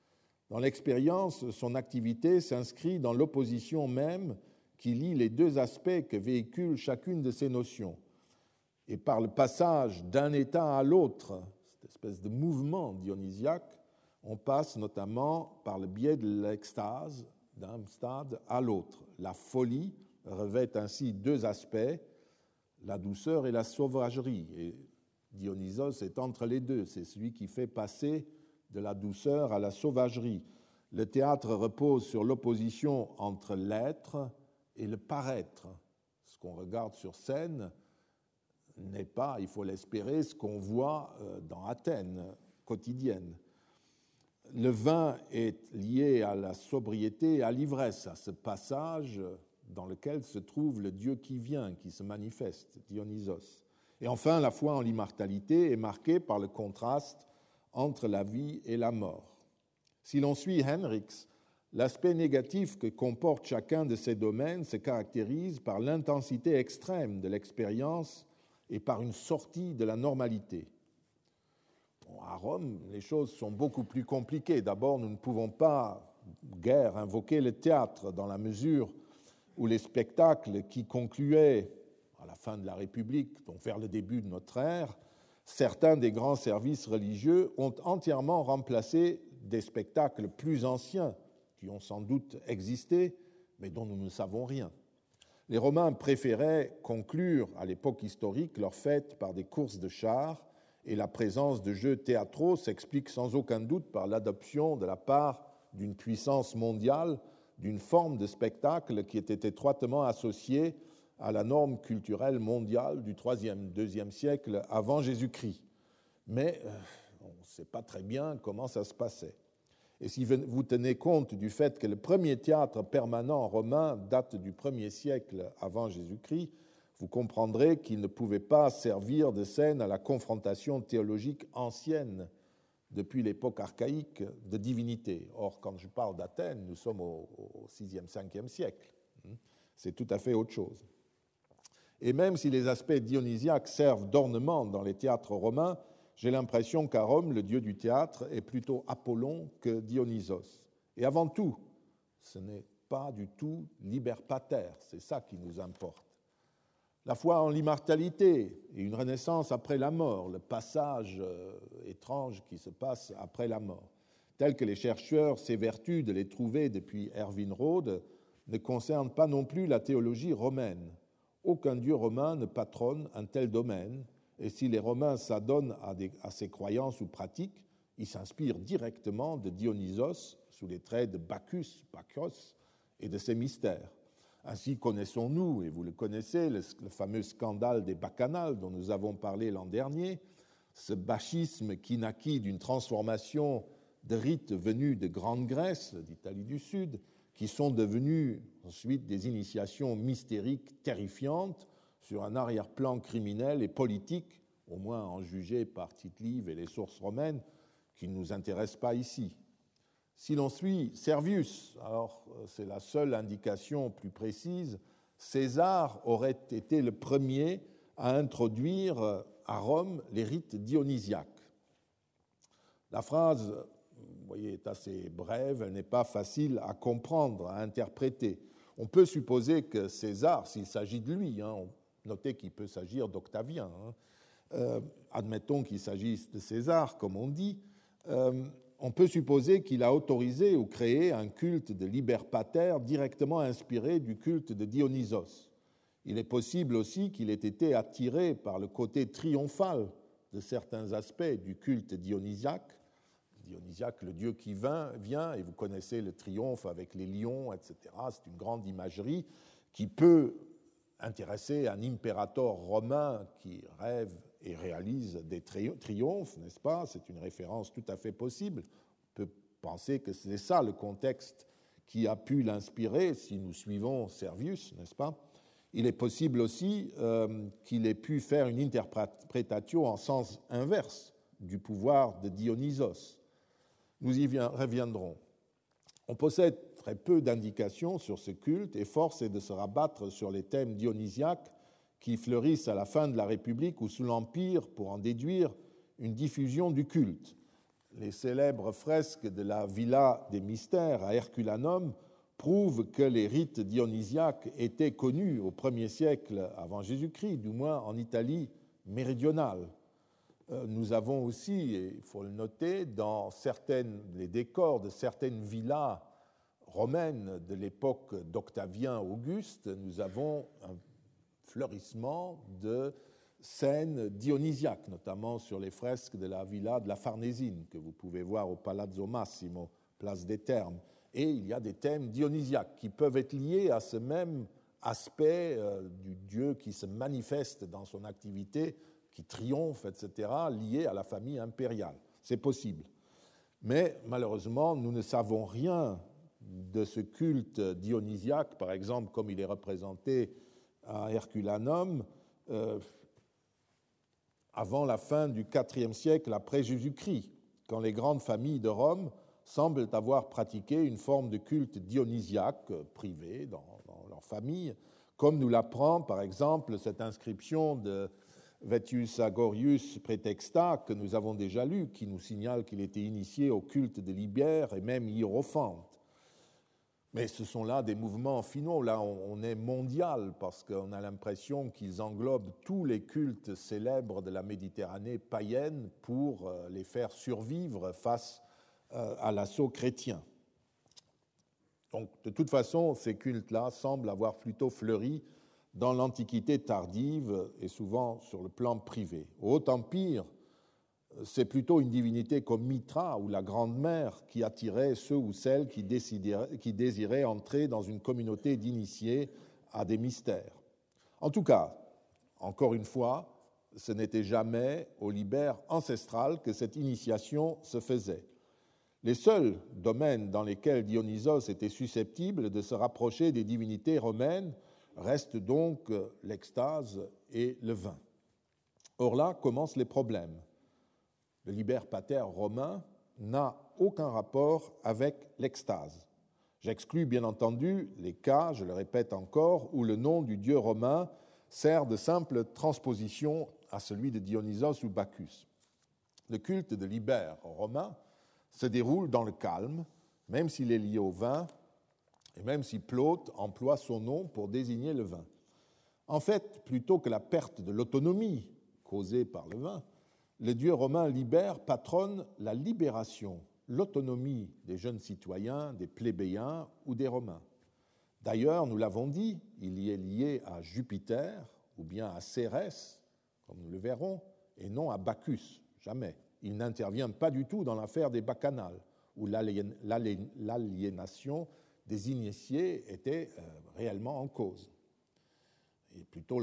Dans l'expérience, son activité s'inscrit dans l'opposition même qui lie les deux aspects que véhicule chacune de ces notions. Et par le passage d'un état à l'autre, cette espèce de mouvement dionysiaque, on passe notamment par le biais de l'extase d'un stade à l'autre. La folie revêt ainsi deux aspects, la douceur et la sauvagerie. Et Dionysos est entre les deux, c'est celui qui fait passer de la douceur à la sauvagerie. Le théâtre repose sur l'opposition entre l'être et le paraître. Ce qu'on regarde sur scène n'est pas, il faut l'espérer, ce qu'on voit dans Athènes quotidienne. Le vin est lié à la sobriété et à l'ivresse, à ce passage dans lequel se trouve le Dieu qui vient, qui se manifeste, Dionysos. Et enfin, la foi en l'immortalité est marquée par le contraste entre la vie et la mort. Si l'on suit Henriks, l'aspect négatif que comporte chacun de ces domaines se caractérise par l'intensité extrême de l'expérience et par une sortie de la normalité. À Rome, les choses sont beaucoup plus compliquées. D'abord, nous ne pouvons pas guère invoquer le théâtre dans la mesure où les spectacles qui concluaient à la fin de la République, donc vers le début de notre ère, certains des grands services religieux ont entièrement remplacé des spectacles plus anciens qui ont sans doute existé, mais dont nous ne savons rien. Les Romains préféraient conclure à l'époque historique leurs fêtes par des courses de chars, et la présence de jeux théâtraux s'explique sans aucun doute par l'adoption de la part d'une puissance mondiale d'une forme de spectacle qui était étroitement associée à la norme culturelle mondiale du IIIe, IIe siècle avant Jésus-Christ. Mais on ne sait pas très bien comment ça se passait. Et si vous tenez compte du fait que le premier théâtre permanent romain date du 1er siècle avant Jésus-Christ, vous comprendrez qu'il ne pouvait pas servir de scène à la confrontation théologique ancienne depuis l'époque archaïque de divinités. Or, quand je parle d'Athènes, nous sommes au VIe, Ve siècle. C'est tout à fait autre chose. Et même si les aspects dionysiaques servent d'ornement dans les théâtres romains, j'ai l'impression qu'à Rome, le dieu du théâtre est plutôt Apollon que Dionysos. Et avant tout, ce n'est pas du tout liber pater, c'est ça qui nous importe. La foi en l'immortalité et une renaissance après la mort, le passage étrange qui se passe après la mort, tel que les chercheurs s'évertuent de les trouver depuis Erwin Rohde, ne concernent pas non plus la théologie romaine. Aucun dieu romain ne patronne un tel domaine, et si les Romains s'adonnent à ces croyances ou pratiques, ils s'inspirent directement de Dionysos sous les traits de Bacchus, Bacchos, et de ses mystères. Ainsi connaissons-nous, et vous le connaissez, le fameux scandale des bacchanales dont nous avons parlé l'an dernier, ce bachisme qui naquit d'une transformation de rites venus de Grande Grèce, d'Italie du Sud, qui sont devenus ensuite des initiations mystériques terrifiantes sur un arrière-plan criminel et politique, au moins en jugé par Tite-Live et les sources romaines, qui ne nous intéressent pas ici. Si l'on suit Servius, alors c'est la seule indication plus précise, César aurait été le premier à introduire à Rome les rites dionysiaques. La phrase, vous voyez, est assez brève, elle n'est pas facile à comprendre, à interpréter. On peut supposer que César, s'il s'agit de lui, notez qu'il peut s'agir d'Octavien, admettons qu'il s'agisse de César, comme on dit, on peut supposer qu'il a autorisé ou créé un culte de liber pater directement inspiré du culte de Dionysos. Il est possible aussi qu'il ait été attiré par le côté triomphal de certains aspects du culte dionysiaque. Dionysiaque, le dieu qui vient, et vous connaissez le triomphe avec les lions, etc. C'est une grande imagerie qui peut intéresser un impérator romain qui rêve et réalise des triomphes, n'est-ce pas? C'est une référence tout à fait possible. On peut penser que c'est ça le contexte qui a pu l'inspirer, si nous suivons Servius, n'est-ce pas? Il est possible aussi qu'il ait pu faire une interprétation en sens inverse du pouvoir de Dionysos. Nous y reviendrons. On possède très peu d'indications sur ce culte et force est de se rabattre sur les thèmes dionysiaques qui fleurissent à la fin de la République ou sous l'Empire pour en déduire une diffusion du culte. les célèbres fresques de la Villa des Mystères à Herculanum prouvent que les rites dionysiaques étaient connus au 1er siècle avant Jésus-Christ, du moins en Italie méridionale. Nous avons aussi, et il faut le noter, dans les décors de certaines villas romaines de l'époque d'Octavien Auguste, nous avons un fleurissement de scènes dionysiaques, notamment sur les fresques de la villa de la Farnésine, que vous pouvez voir au Palazzo Massimo, place des Thermes. Et il y a des thèmes dionysiaques qui peuvent être liés à ce même aspect du dieu qui se manifeste dans son activité, qui triomphe, etc., lié à la famille impériale. C'est possible. Mais malheureusement, nous ne savons rien de ce culte dionysiaque, par exemple, comme il est représenté à Herculanum, avant la fin du IVe siècle après Jésus-Christ, quand les grandes familles de Rome semblent avoir pratiqué une forme de culte dionysiaque privé dans leur famille, comme nous l'apprend par exemple cette inscription de Vettius Agorius Praetexta que nous avons déjà lu, qui nous signale qu'il était initié au culte de Libère et même hiérophante. Mais ce sont là des mouvements finaux, là on est mondial parce qu'on a l'impression qu'ils englobent tous les cultes célèbres de la Méditerranée païenne pour les faire survivre face à l'assaut chrétien. Donc de toute façon, ces cultes-là semblent avoir plutôt fleuri dans l'Antiquité tardive et souvent sur le plan privé. Au Haut Empire, c'est plutôt une divinité comme Mitra ou la Grande Mère qui attirait ceux ou celles qui désiraient entrer dans une communauté d'initiés à des mystères. En tout cas, encore une fois, ce n'était jamais au Libère ancestral que cette initiation se faisait. Les seuls domaines dans lesquels Dionysos était susceptible de se rapprocher des divinités romaines restent donc l'extase et le vin. Or là commencent les problèmes. Le Liber Pater romain n'a aucun rapport avec l'extase. J'exclus bien entendu les cas, je le répète encore, où le nom du dieu romain sert de simple transposition à celui de Dionysos ou Bacchus. Le culte de Liber romain se déroule dans le calme, même s'il est lié au vin, et même si Plaute emploie son nom pour désigner le vin. En fait, plutôt que la perte de l'autonomie causée par le vin, le dieu romain Liber patronne la libération, l'autonomie des jeunes citoyens, des plébéiens ou des Romains. D'ailleurs, nous l'avons dit, il y est lié à Jupiter ou bien à Cérès, comme nous le verrons, et non à Bacchus, jamais. Il n'intervient pas du tout dans l'affaire des bacchanales, où l'aliénation des initiés était réellement en cause. Et plutôt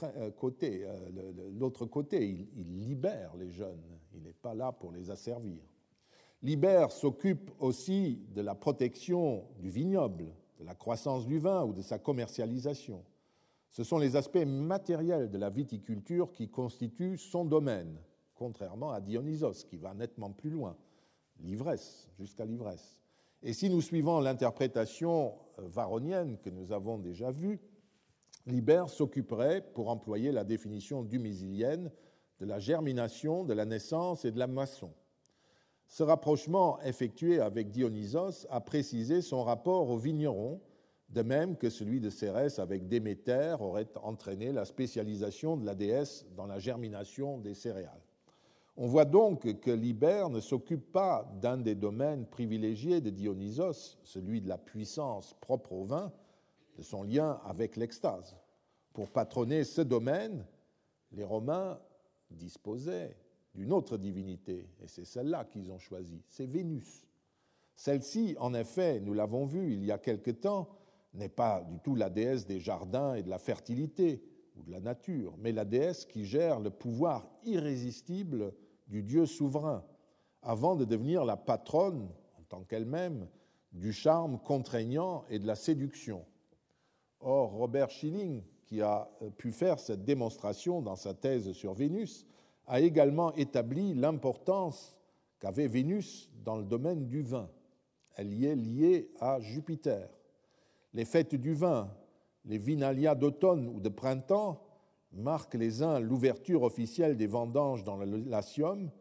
l'autre côté, il libère les jeunes, il n'est pas là pour les asservir. Liber s'occupe aussi de la protection du vignoble, de la croissance du vin ou de sa commercialisation. Ce sont les aspects matériels de la viticulture qui constituent son domaine, contrairement à Dionysos, qui va nettement plus loin, l'ivresse, jusqu'à l'ivresse. Et si nous suivons l'interprétation varronienne que nous avons déjà vue, Liber s'occuperait, pour employer la définition dumisilienne, de la germination, de la naissance et de la moisson. Ce rapprochement effectué avec Dionysos a précisé son rapport aux vignerons, de même que celui de Cérès avec Déméter aurait entraîné la spécialisation de la déesse dans la germination des céréales. On voit donc que Liber ne s'occupe pas d'un des domaines privilégiés de Dionysos, celui de la puissance propre au vin, de son lien avec l'extase. Pour patronner ce domaine, les Romains disposaient d'une autre divinité, et c'est celle-là qu'ils ont choisie, c'est Vénus. Celle-ci, en effet, nous l'avons vu il y a quelque temps, n'est pas du tout la déesse des jardins et de la fertilité ou de la nature, mais la déesse qui gère le pouvoir irrésistible du Dieu souverain, avant de devenir la patronne, en tant qu'elle-même, du charme contraignant et de la séduction. Or, Robert Schilling, qui a pu faire cette démonstration dans sa thèse sur Vénus, a également établi l'importance qu'avait Vénus dans le domaine du vin. Elle y est liée à Jupiter. Les fêtes du vin, les vinalia d'automne ou de printemps, marquent les uns l'ouverture officielle des vendanges dans le Latium,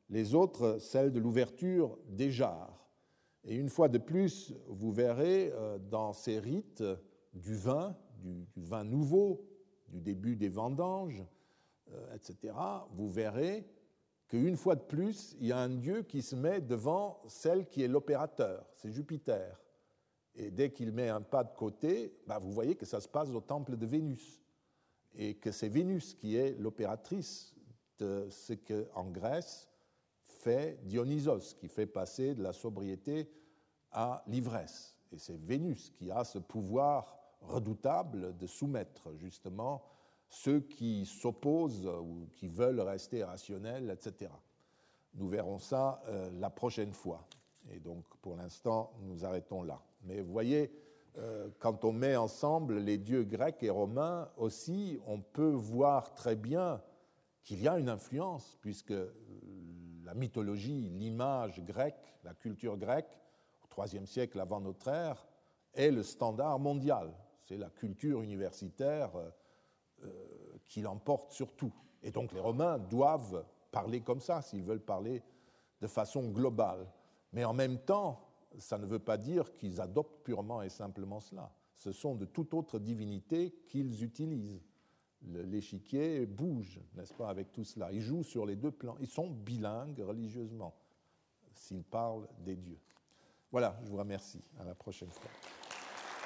les autres celles de l'ouverture des jarres. Et une fois de plus, vous verrez dans ces rites du vin nouveau, du début des vendanges, etc., vous verrez qu'une fois de plus, il y a un dieu qui se met devant celle qui est l'opérateur, c'est Jupiter. Et dès qu'il met un pas de côté, vous voyez que ça se passe au temple de Vénus, et que c'est Vénus qui est l'opératrice de ce qu'en Grèce fait Dionysos, qui fait passer de la sobriété à l'ivresse. Et c'est Vénus qui a ce pouvoir redoutable de soumettre justement ceux qui s'opposent ou qui veulent rester rationnels, etc. Nous verrons ça la prochaine fois. Et donc, pour l'instant, nous arrêtons là. Mais vous voyez, quand on met ensemble les dieux grecs et romains aussi, on peut voir très bien qu'il y a une influence, puisque la mythologie, l'image grecque, la culture grecque, au IIIe siècle avant notre ère, est le standard mondial. C'est la culture universitaire qui l'emporte sur tout. Et donc les Romains doivent parler comme ça, s'ils veulent parler de façon globale. Mais en même temps, ça ne veut pas dire qu'ils adoptent purement et simplement cela. Ce sont de toute autre divinité qu'ils utilisent. L'échiquier bouge, n'est-ce pas, avec tout cela. Ils jouent sur les deux plans. Ils sont bilingues religieusement, s'ils parlent des dieux. Voilà, je vous remercie. À la prochaine fois.